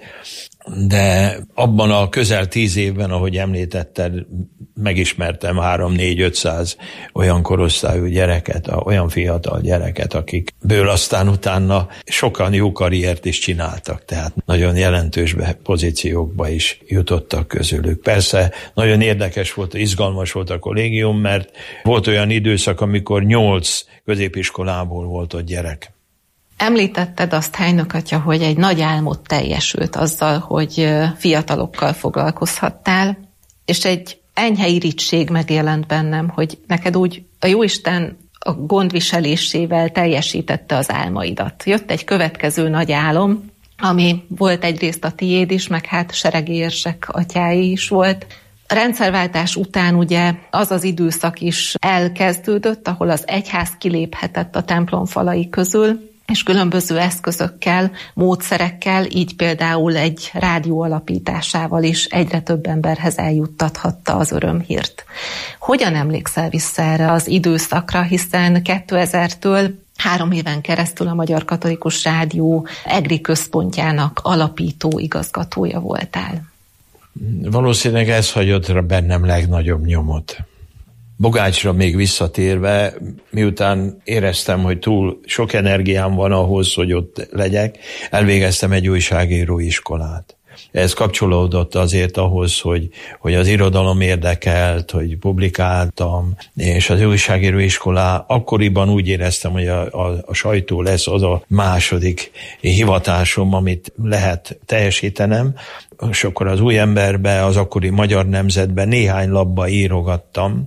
de abban a közel tíz évben, ahogy említetted, megismertem három, négy, ötszáz olyan korosztályú gyereket, olyan fiatal gyereket, akikből aztán utána sokan jó karriert is csináltak, tehát nagyon jelentős pozíciókba is jutottak közülük. Persze nagyon érdekes volt, izgalmas volt a kollégium, mert volt olyan időszak, amikor nyolc középiskolából volt ott gyerek. Említetted azt, Heinok atya, hogy egy nagy álmod teljesült azzal, hogy fiatalokkal foglalkozhattál, és egy enyhe irigység megjelent bennem, hogy neked úgy a Jóisten a gondviselésével teljesítette az álmaidat. Jött egy következő nagy álom, ami volt egyrészt a tiéd is, meg hát seregi érsek atyái is volt. A rendszerváltás után ugye az az időszak is elkezdődött, ahol az egyház kiléphetett a templom falai közül, és különböző eszközökkel, módszerekkel, így például egy rádió alapításával is egyre több emberhez eljuttathatta az örömhírt. Hogyan emlékszel vissza erre az időszakra, hiszen kétezertől három éven keresztül a Magyar Katolikus Rádió egri központjának alapító igazgatója voltál? Valószínűleg ez hagyott bennem legnagyobb nyomot. Bogácsra még visszatérve, miután éreztem, hogy túl sok energiám van ahhoz, hogy ott legyek, elvégeztem egy újságíró iskolát. Ez kapcsolódott azért ahhoz, hogy, hogy az irodalom érdekelt, hogy publikáltam, és az újságíró iskolá akkoriban úgy éreztem, hogy a, a, a sajtó lesz az a második hivatásom, amit lehet teljesítenem, és akkor az Új Emberbe, az akkori Magyar Nemzetben néhány labba írogattam,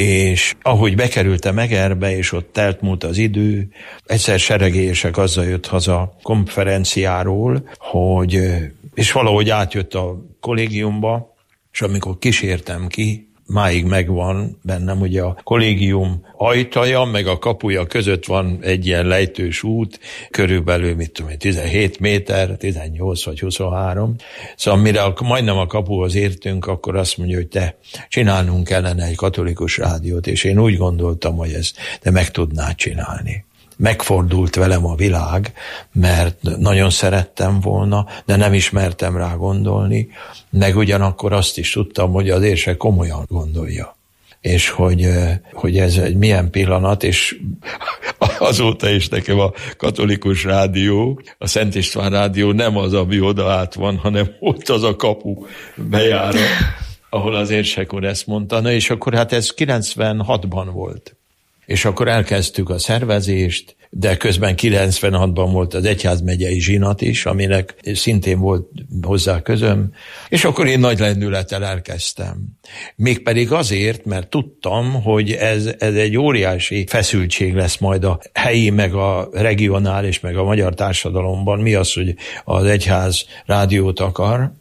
és ahogy bekerültem Egerbe, és ott telt múlt az idő, egyszer seregélyesek azzal jött haza konferenciáról, hogy, és valahogy átjött a kollégiumba, és amikor kísértem ki, máig megvan bennem, hogy a kollégium ajtaja, meg a kapuja között van egy ilyen lejtős út, körülbelül, mit tudom, tizenhét méter, tizennyolc vagy huszonhárom. Szóval mire majdnem a kapuhoz értünk, akkor azt mondja, hogy te csinálnunk kellene egy katolikus rádiót, és én úgy gondoltam, hogy ezt te meg tudnád csinálni. Megfordult velem a világ, mert nagyon szerettem volna, de nem ismertem rá gondolni, meg ugyanakkor azt is tudtam, hogy az érse komolyan gondolja. És hogy, hogy ez egy milyen pillanat, és azóta is nekem a katolikus rádió, a Szent István rádió nem az, ami oda át van, hanem ott az a kapu bejára, ahol az érsek úr ezt mondta. Na és akkor hát ez kilencvenhatban volt. És akkor elkezdtük a szervezést, de közben kilencvenhatban volt az egyházmegyei zsinat is, aminek szintén volt hozzá közöm, és akkor én nagy lendülettel elkezdtem. Mégpedig azért, mert tudtam, hogy ez, ez egy óriási feszültség lesz majd a helyi, meg a regionális, meg a magyar társadalomban. Mi az, hogy az egyház rádiót akar,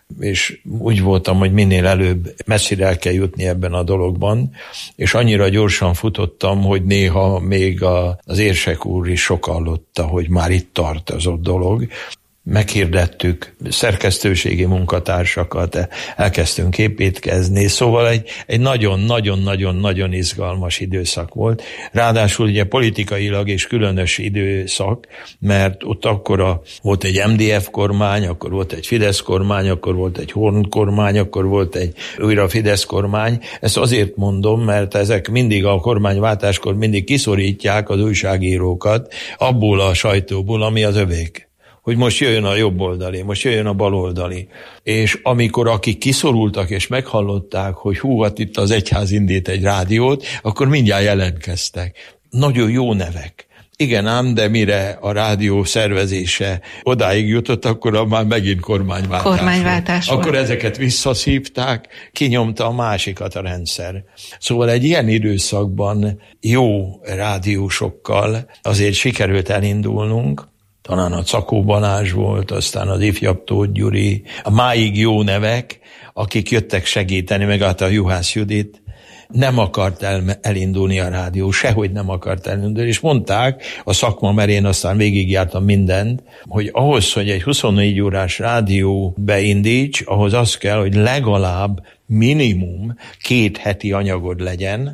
és úgy voltam, hogy minél előbb messzire el kell jutni ebben a dologban, és annyira gyorsan futottam, hogy néha még a, az érsek úr is sokallotta, hogy már itt tart az ott dolog. Meghirdettük szerkesztőségi munkatársakat, elkezdtünk építkezni, szóval egy, egy nagyon-nagyon-nagyon-nagyon izgalmas időszak volt. Ráadásul ugye politikailag is különös időszak, mert ott akkor a, volt egy em dé ef kormány, akkor volt egy Fidesz kormány, akkor volt egy Horn kormány, akkor volt egy újra Fidesz kormány. Ezt azért mondom, mert ezek mindig a kormányváltáskor mindig kiszorítják az újságírókat abból a sajtóból, ami az övék. Hogy most jöjjön a jobb oldali, most jöjjön a bal oldali. És amikor akik kiszorultak és meghallották, hogy hú, hát itt az egyház indít egy rádiót, akkor mindjárt jelentkeztek. Nagyon jó nevek. Igen ám, de mire a rádió szervezése odáig jutott, akkor már megint kormányváltás, kormányváltás volt. Akkor ezeket visszaszívták, kinyomta a másikat a rendszer. Szóval egy ilyen időszakban jó rádiósokkal azért sikerült elindulnunk. Talán a Cakó Balázs volt, aztán az ifjabb Tóth Gyuri, a máig jó nevek, akik jöttek segíteni, meg hát a Juhász Judit, nem akart el, elindulni a rádió, sehogy nem akart elindulni, és mondták a szakma, mert én aztán végigjártam mindent, hogy ahhoz, hogy egy huszonnégy órás rádió beindíts, ahhoz az kell, hogy legalább minimum két heti anyagod legyen,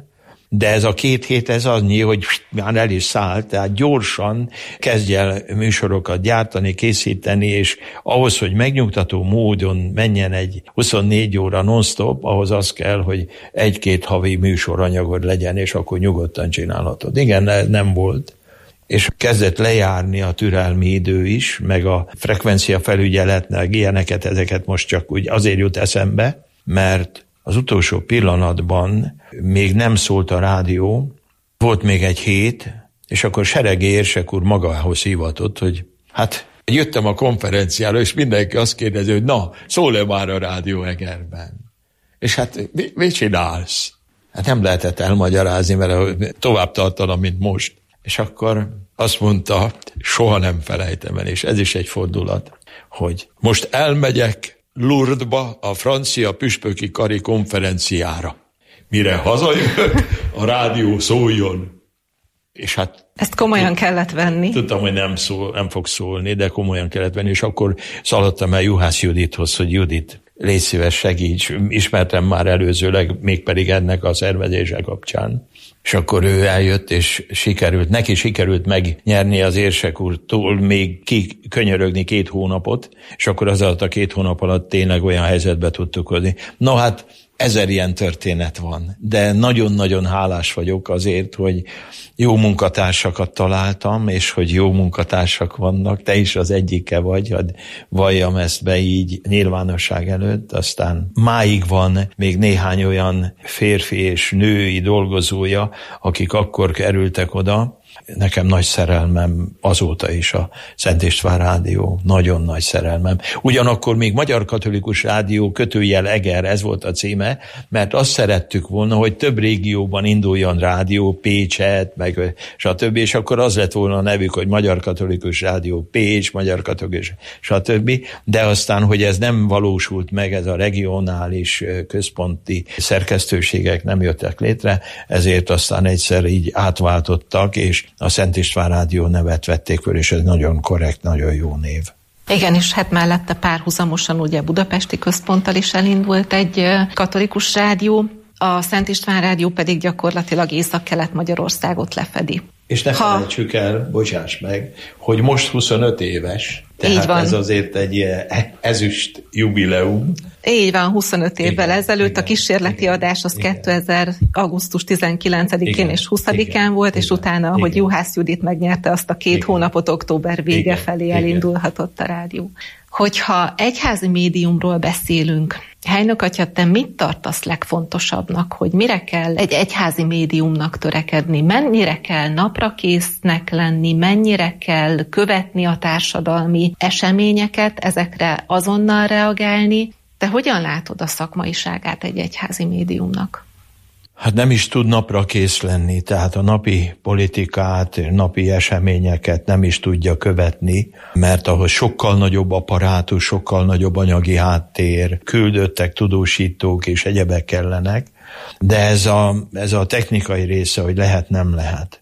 De ez a két hét, ez annyi, hogy már el is szállt, tehát gyorsan kezdj el műsorokat gyártani, készíteni, és ahhoz, hogy megnyugtató módon menjen egy huszonnégy óra non-stop, ahhoz az kell, hogy egy-két havi műsoranyagod legyen, és akkor nyugodtan csinálhatod. Igen, nem volt. És kezdett lejárni a türelmi idő is, meg a frekvencia felügyeletnek ilyeneket, ezeket most csak úgy azért jut eszembe, mert az utolsó pillanatban még nem szólt a rádió, volt még egy hét, és akkor Seregi érsek úr magához hívatott, hogy hát jöttem a konferenciára, és mindenki azt kérdezi, hogy na, szól-e már a rádió Egerben? És hát mi, mit csinálsz? Hát nem lehetett elmagyarázni, mert tovább tartana, mint most. És akkor azt mondta, soha nem felejtem el, és ez is egy fordulat, hogy most elmegyek Lourdesba a francia püspöki kari konferenciára. Mire hazajövök, a rádió szóljon. És hát ezt komolyan tud, kellett venni. Tudtam, hogy nem, szól, nem fog szólni, de komolyan kellett venni, és akkor szaladtam el Juhász Judithoz, hogy Judit, légy szíves, segíts, ismertem már előzőleg, mégpedig ennek a szervezése kapcsán. És akkor ő eljött, és sikerült, neki sikerült megnyerni az érsek úrtól még kikönyörögni két hónapot, és akkor az alatt a két hónap alatt tényleg olyan helyzetbe tudtuk hozni. No hát ezer ilyen történet van, de nagyon-nagyon hálás vagyok azért, hogy jó munkatársakat találtam, és hogy jó munkatársak vannak, te is az egyike vagy, hogy valljam ezt be így nyilvánosság előtt, aztán máig van még néhány olyan férfi és női dolgozója, akik akkor kerültek oda. Nekem nagy szerelmem azóta is a Szent István Rádió, nagyon nagy szerelmem. Ugyanakkor még Magyar Katolikus Rádió kötőjel Eger, ez volt a címe, mert azt szerettük volna, hogy több régióban induljon rádió, Pécset, meg stb. És akkor az lett volna a nevük, hogy Magyar Katolikus Rádió Pécs, Magyar Katolikus, stb. De aztán, hogy ez nem valósult meg, ez a regionális központi szerkesztőségek nem jöttek létre, ezért aztán egyszer így átváltottak, és a Szent István Rádió nevet vették föl, és ez nagyon korrekt, nagyon jó név. Igen, és hát mellette párhuzamosan ugye Budapesti Központtal is elindult egy katolikus rádió, a Szent István Rádió pedig gyakorlatilag Észak-Kelet Magyarországot lefedi. És ne ha... felejtsük el, bocsáss meg, hogy most huszonöt éves, tehát ez azért egy ezüst jubileum. Így van, huszonöt évvel igen, ezelőtt igen, a kísérleti igen, adás az igen. kétezer. augusztus tizenkilencedikén igen, és huszadikán igen, volt, igen, és utána, igen. hogy Juhász Judit megnyerte azt a két igen. hónapot, október vége igen, felé elindulhatott a rádió. Hogyha egyházi médiumról beszélünk, Hajnok atya, te mit tartasz legfontosabbnak, hogy mire kell egy egyházi médiumnak törekedni, mennyire kell naprakésznek lenni, mennyire kell követni a társadalmi eseményeket, ezekre azonnal reagálni? Te hogyan látod a szakmaiságát egy egyházi médiumnak? Hát nem is tud napra kész lenni, tehát a napi politikát, napi eseményeket nem is tudja követni, mert ahhoz sokkal nagyobb apparátus, sokkal nagyobb anyagi háttér, küldöttek, tudósítók és egyebek kellenek, de ez a, ez a technikai része, hogy lehet, nem lehet.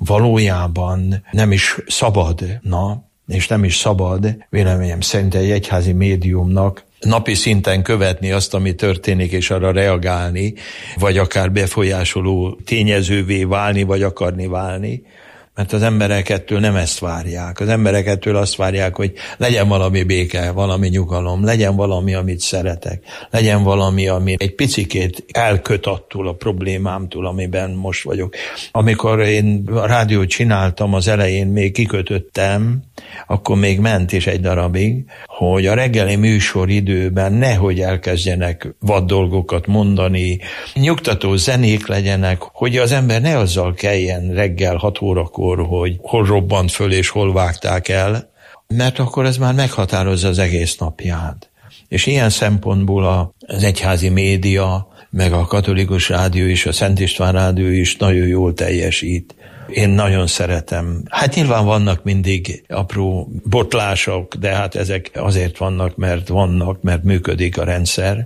Valójában nem is szabadna, és nem is szabad, véleményem szerint egy egyházi médiumnak napi szinten követni azt, ami történik, és arra reagálni, vagy akár befolyásoló tényezővé válni, vagy akarni válni, mert az emberek ettől nem ezt várják. Az emberek ettől azt várják, hogy legyen valami béke, valami nyugalom, legyen valami, amit szeretek, legyen valami, ami egy picikét elköt attól a problémámtól, amiben most vagyok. Amikor én a rádiót csináltam, az elején még kikötöttem, akkor még ment is egy darabig, hogy a reggeli műsoridőben nehogy elkezdjenek vad dolgokat mondani, nyugtató zenék legyenek, hogy az ember ne azzal keljen reggel hat órakor, hogy hol robbant föl és hol vágták el, mert akkor ez már meghatározza az egész napját. És ilyen szempontból az egyházi média, meg a katolikus rádió is, a Szent István Rádió is nagyon jól teljesít. Én nagyon szeretem. Hát nyilván vannak mindig apró botlások, de hát ezek azért vannak, mert vannak, mert működik a rendszer,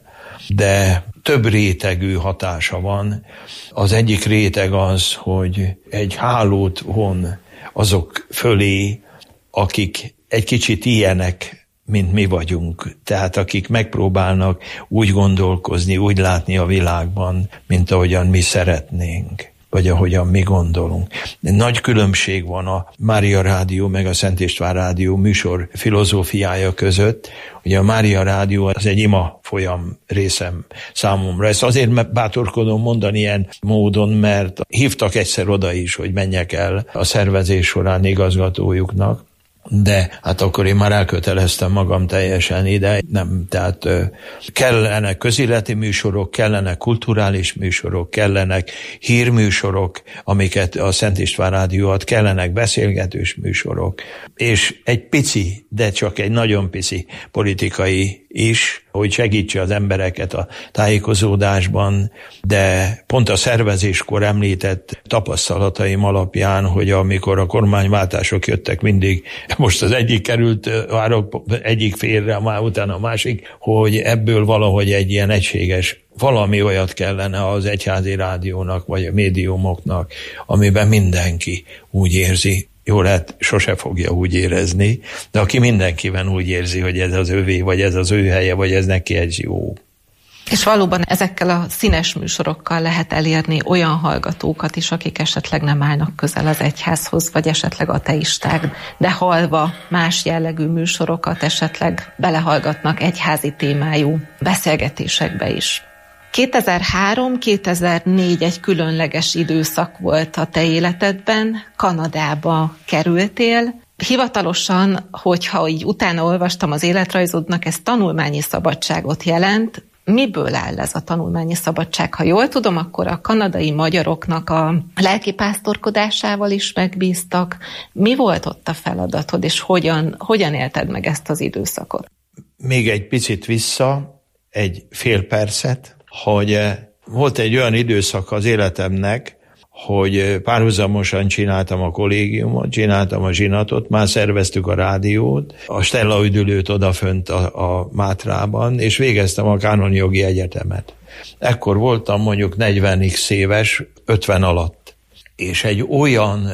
de több rétegű hatása van. Az egyik réteg az, hogy egy hálót von azok fölé, akik egy kicsit ilyenek, mint mi vagyunk. Tehát akik megpróbálnak úgy gondolkozni, úgy látni a világban, mint ahogyan mi szeretnénk. vagy ahogyan mi gondolunk. Nagy különbség van a Mária Rádió meg a Szent István Rádió műsor filozófiája között. Ugye a Mária Rádió az egy ima folyam részem számomra. Ezt azért bátorkodom mondani ilyen módon, mert hívtak egyszer oda is, hogy menjek el a szervezés során igazgatójuknak, de hát akkor én már elköteleztem magam teljesen ide, nem, tehát kellene közéleti műsorok, kellene kulturális műsorok, kellenek hírműsorok, amiket a Szent István Rádió ad, kellenek beszélgetős műsorok, és egy pici, de csak egy nagyon pici politikai is, hogy segítse az embereket a tájékozódásban, de pont a szervezéskor említett tapasztalataim alapján, hogy amikor a kormányváltások jöttek, mindig most az egyik került egyik félre, már utána a másik, hogy ebből valahogy egy ilyen egységes valami olyat kellene az egyházi rádiónak, vagy a médiumoknak, amiben mindenki úgy érzi, jó lehet, sose fogja úgy érezni, de aki mindenkiben úgy érzi, hogy ez az övé, vagy ez az ő helye, vagy ez neki egy jó. És valóban ezekkel a színes műsorokkal lehet elérni olyan hallgatókat is, akik esetleg nem állnak közel az egyházhoz, vagy esetleg ateisták, de hallva más jellegű műsorokat esetleg belehallgatnak egyházi témájú beszélgetésekbe is. kétezer-három kétezer-négy egy különleges időszak volt a te életedben, Kanadába kerültél. Hivatalosan, hogyha így utána olvastam az életrajzodnak, ez tanulmányi szabadságot jelent. Miből áll ez a tanulmányi szabadság? Ha jól tudom, akkor a kanadai magyaroknak a lelkipásztorkodásával is megbíztak. Mi volt ott a feladatod, és hogyan, hogyan élted meg ezt az időszakot? Még egy picit vissza, egy fél percet, hogy volt egy olyan időszak az életemnek, hogy párhuzamosan csináltam a kollégiumot, csináltam a zsinatot, már szerveztük a rádiót, a Stella üdülőt odafönt a, a Mátrában, és végeztem a Kánonjogi Egyetemet. Ekkor voltam mondjuk negyven éves, ötven alatt. És egy olyan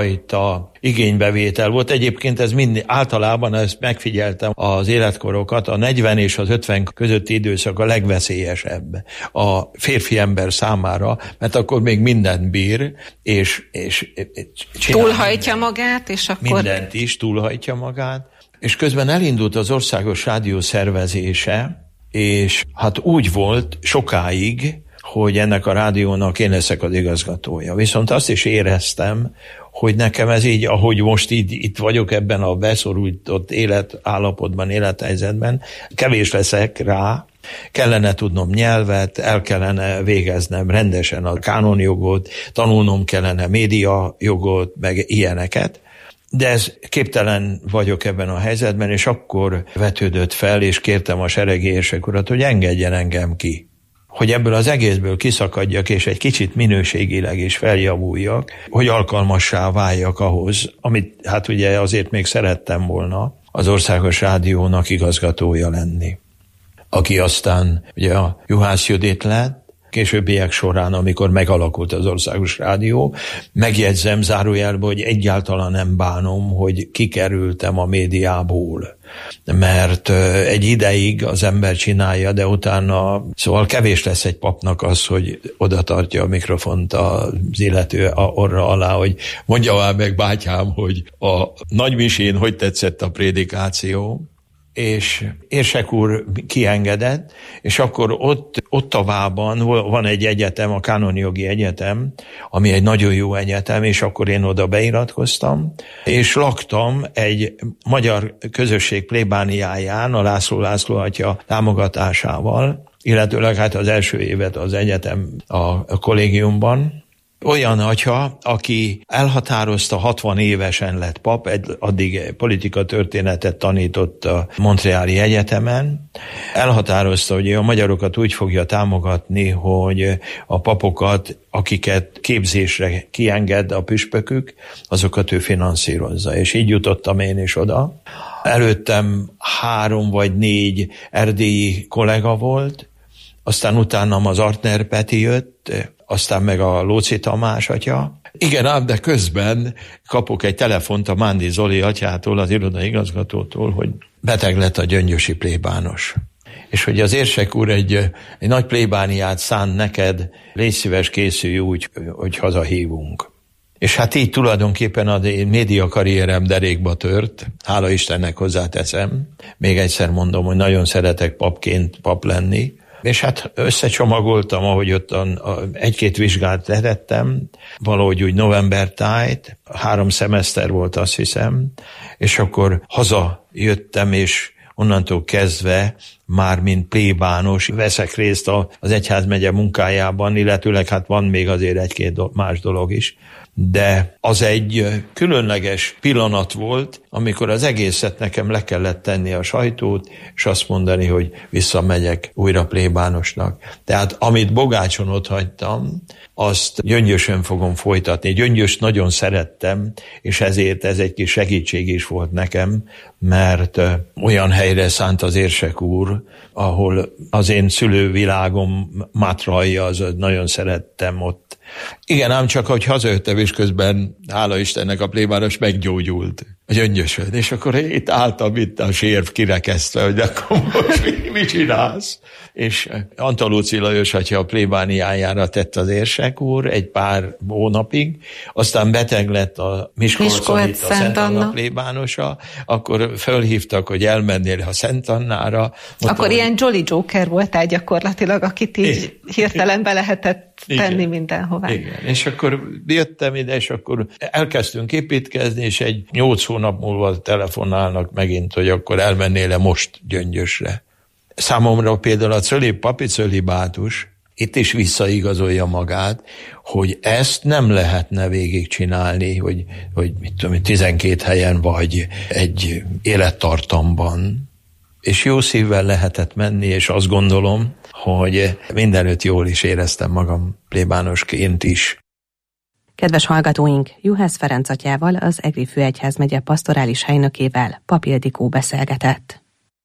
fajta igénybevétel volt, egyébként ez mind, általában ezt megfigyeltem az életkorokat, a negyven és az ötven közötti időszak a legveszélyesebb a férfi ember számára, mert akkor még mindent bír, és, és túlhajtja magát, és akkor... Mindent is túlhajtja magát, és közben elindult az Országos Rádió szervezése, és hát úgy volt sokáig, hogy ennek a rádiónak én leszek az igazgatója. Viszont azt is éreztem, hogy nekem ez így, ahogy most így, itt vagyok ebben a beszorított életállapotban, élethelyzetben, kevés leszek rá, kellene tudnom nyelvet, el kellene végeznem rendesen a kánonjogot, tanulnom kellene médiajogot, meg ilyeneket, de ez képtelen vagyok ebben a helyzetben, és akkor vetődött fel, és kértem a seregi érsek urat, hogy engedjen engem ki. Hogy ebből az egészből kiszakadjak, és egy kicsit minőségileg is feljavuljak, hogy alkalmassá váljak ahhoz, amit hát ugye azért még szerettem volna, az Országos Rádiónak igazgatója lenni. Aki aztán ugye a Juhász Judit lett, későbbiek során, amikor megalakult az Országos Rádió, megjegyzem zárójelbe, hogy egyáltalán nem bánom, hogy kikerültem a médiából. Mert egy ideig az ember csinálja, de utána, szóval kevés lesz egy papnak az, hogy oda tartja a mikrofont az illető orra alá, hogy mondja már meg, bátyám, hogy a nagymisén hogy tetszett a prédikáció, és érsek úr kiengedett, és akkor ott Ottawában van egy egyetem, a Kánonjogi Egyetem, ami egy nagyon jó egyetem, és akkor én oda beiratkoztam, és laktam egy magyar közösség plébániáján, a László László atya támogatásával, illetőleg hát az első évet az egyetem a kollégiumban. Olyan atya, aki elhatározta, hatvan évesen lett pap, addig politikatörténetet tanított a Montreali Egyetemen, elhatározta, hogy a magyarokat úgy fogja támogatni, hogy a papokat, akiket képzésre kienged a püspökük, azokat ő finanszírozza. És így jutottam én is oda. Előttem három vagy négy erdélyi kollega volt, aztán utánam az Artner Peti jött, aztán meg a Lóczy Tamás atya. Igen, ám, de közben kapok egy telefont a Mándi Zoli atyától, az irodai igazgatótól, hogy beteg lett a gyöngyösi plébános. és hogy az érsek úr egy, egy nagy plébániát szánt neked, légy szíves, készülj úgy, hogy hazahívunk. És hát így tulajdonképpen a média karrierem derékba tört, hála Istennek hozzáteszem. Még egyszer mondom, hogy nagyon szeretek papként pap lenni, és hát összecsomagoltam, ahogy ott a, a, egy-két vizsgát letettem, valahogy úgy november tájt, három szemeszter volt, azt hiszem, és akkor hazajöttem, és onnantól kezdve már mint plébános veszek részt az egyházmegye munkájában, illetőleg hát van még azért egy-két más dolog is, de az egy különleges pillanat volt, amikor az egészet nekem le kellett tenni a sajtót, és azt mondani, hogy visszamegyek újra plébánosnak. Tehát amit Bogácson ott hagytam, azt Gyöngyösön fogom folytatni. Gyöngyöst nagyon szerettem, és ezért ez egy kis segítség is volt nekem, mert olyan helyre szánt az érsek úr, ahol az én szülővilágom Mátralja, az nagyon szerettem ott. Igen, ám csak, hogy hazajöttem, és közben, hála Istennek, a plébános meggyógyult a Gyöngyösön, és akkor itt álltam itt a sérv kirekesztve, hogy akkor most mi, mit csinálsz? És Antalóci Lajos atya a plébániájára tett az érsek úr egy pár hónapig, aztán beteg lett a Miskolcon, itt a Szent Anna plébánosa, akkor fölhívtak, hogy elmennél a Szent Annára. Mondtam, akkor ilyen Jolly Joker voltál gyakorlatilag, akit így hirtelen be lehetett tenni igen, mindenhová. Igen, és akkor jöttem ide, és akkor elkezdtünk építkezni, és egy nyolc hónap múlva telefonálnak megint, hogy akkor elmennél-e most Gyöngyösre. Számomra például a cölib, papi cölibátus itt is visszaigazolja magát, hogy ezt nem lehetne végigcsinálni, hogy, hogy mit tudom, tizenkét helyen vagy egy élettartamban. És jó szívvel lehetett menni, és azt gondolom, hogy mindenütt jól is éreztem magam plébánosként is. Kedves hallgatóink, Juhász Ferenc atyával, az Egri főegyházmegye pastorális helynökével, Pap Ildikó beszélgetett.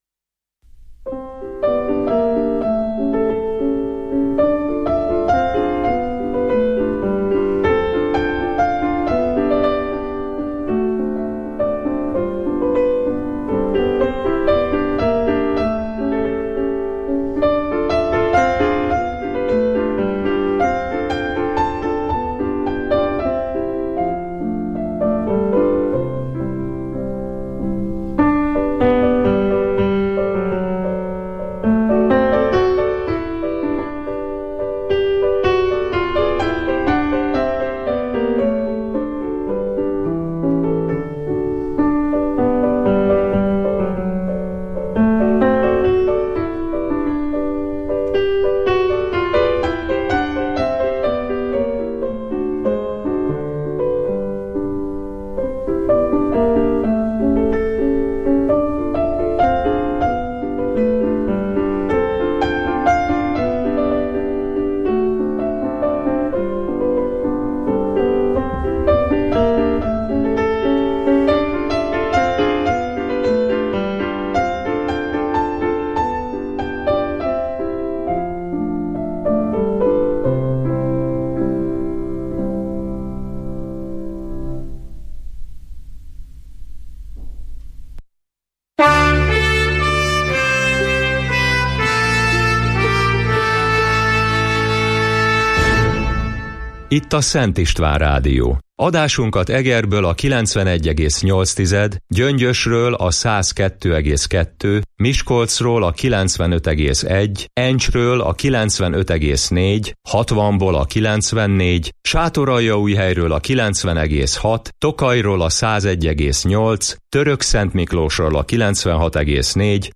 Itt a Szent István Rádió. Adásunkat Egerből a kilencvenegy egész nyolc, Gyöngyösről a száz kettő egész kettő, Miskolcról a kilencvenöt egész egy, Encsről a kilencvenöt egész négy, hatvanból a kilencvennégy, Sátoraljaújhelyről a kilencven egész hat, Tokajról a száz egy egész nyolc, Törökszentmiklósról a kilencvenhat egész négy,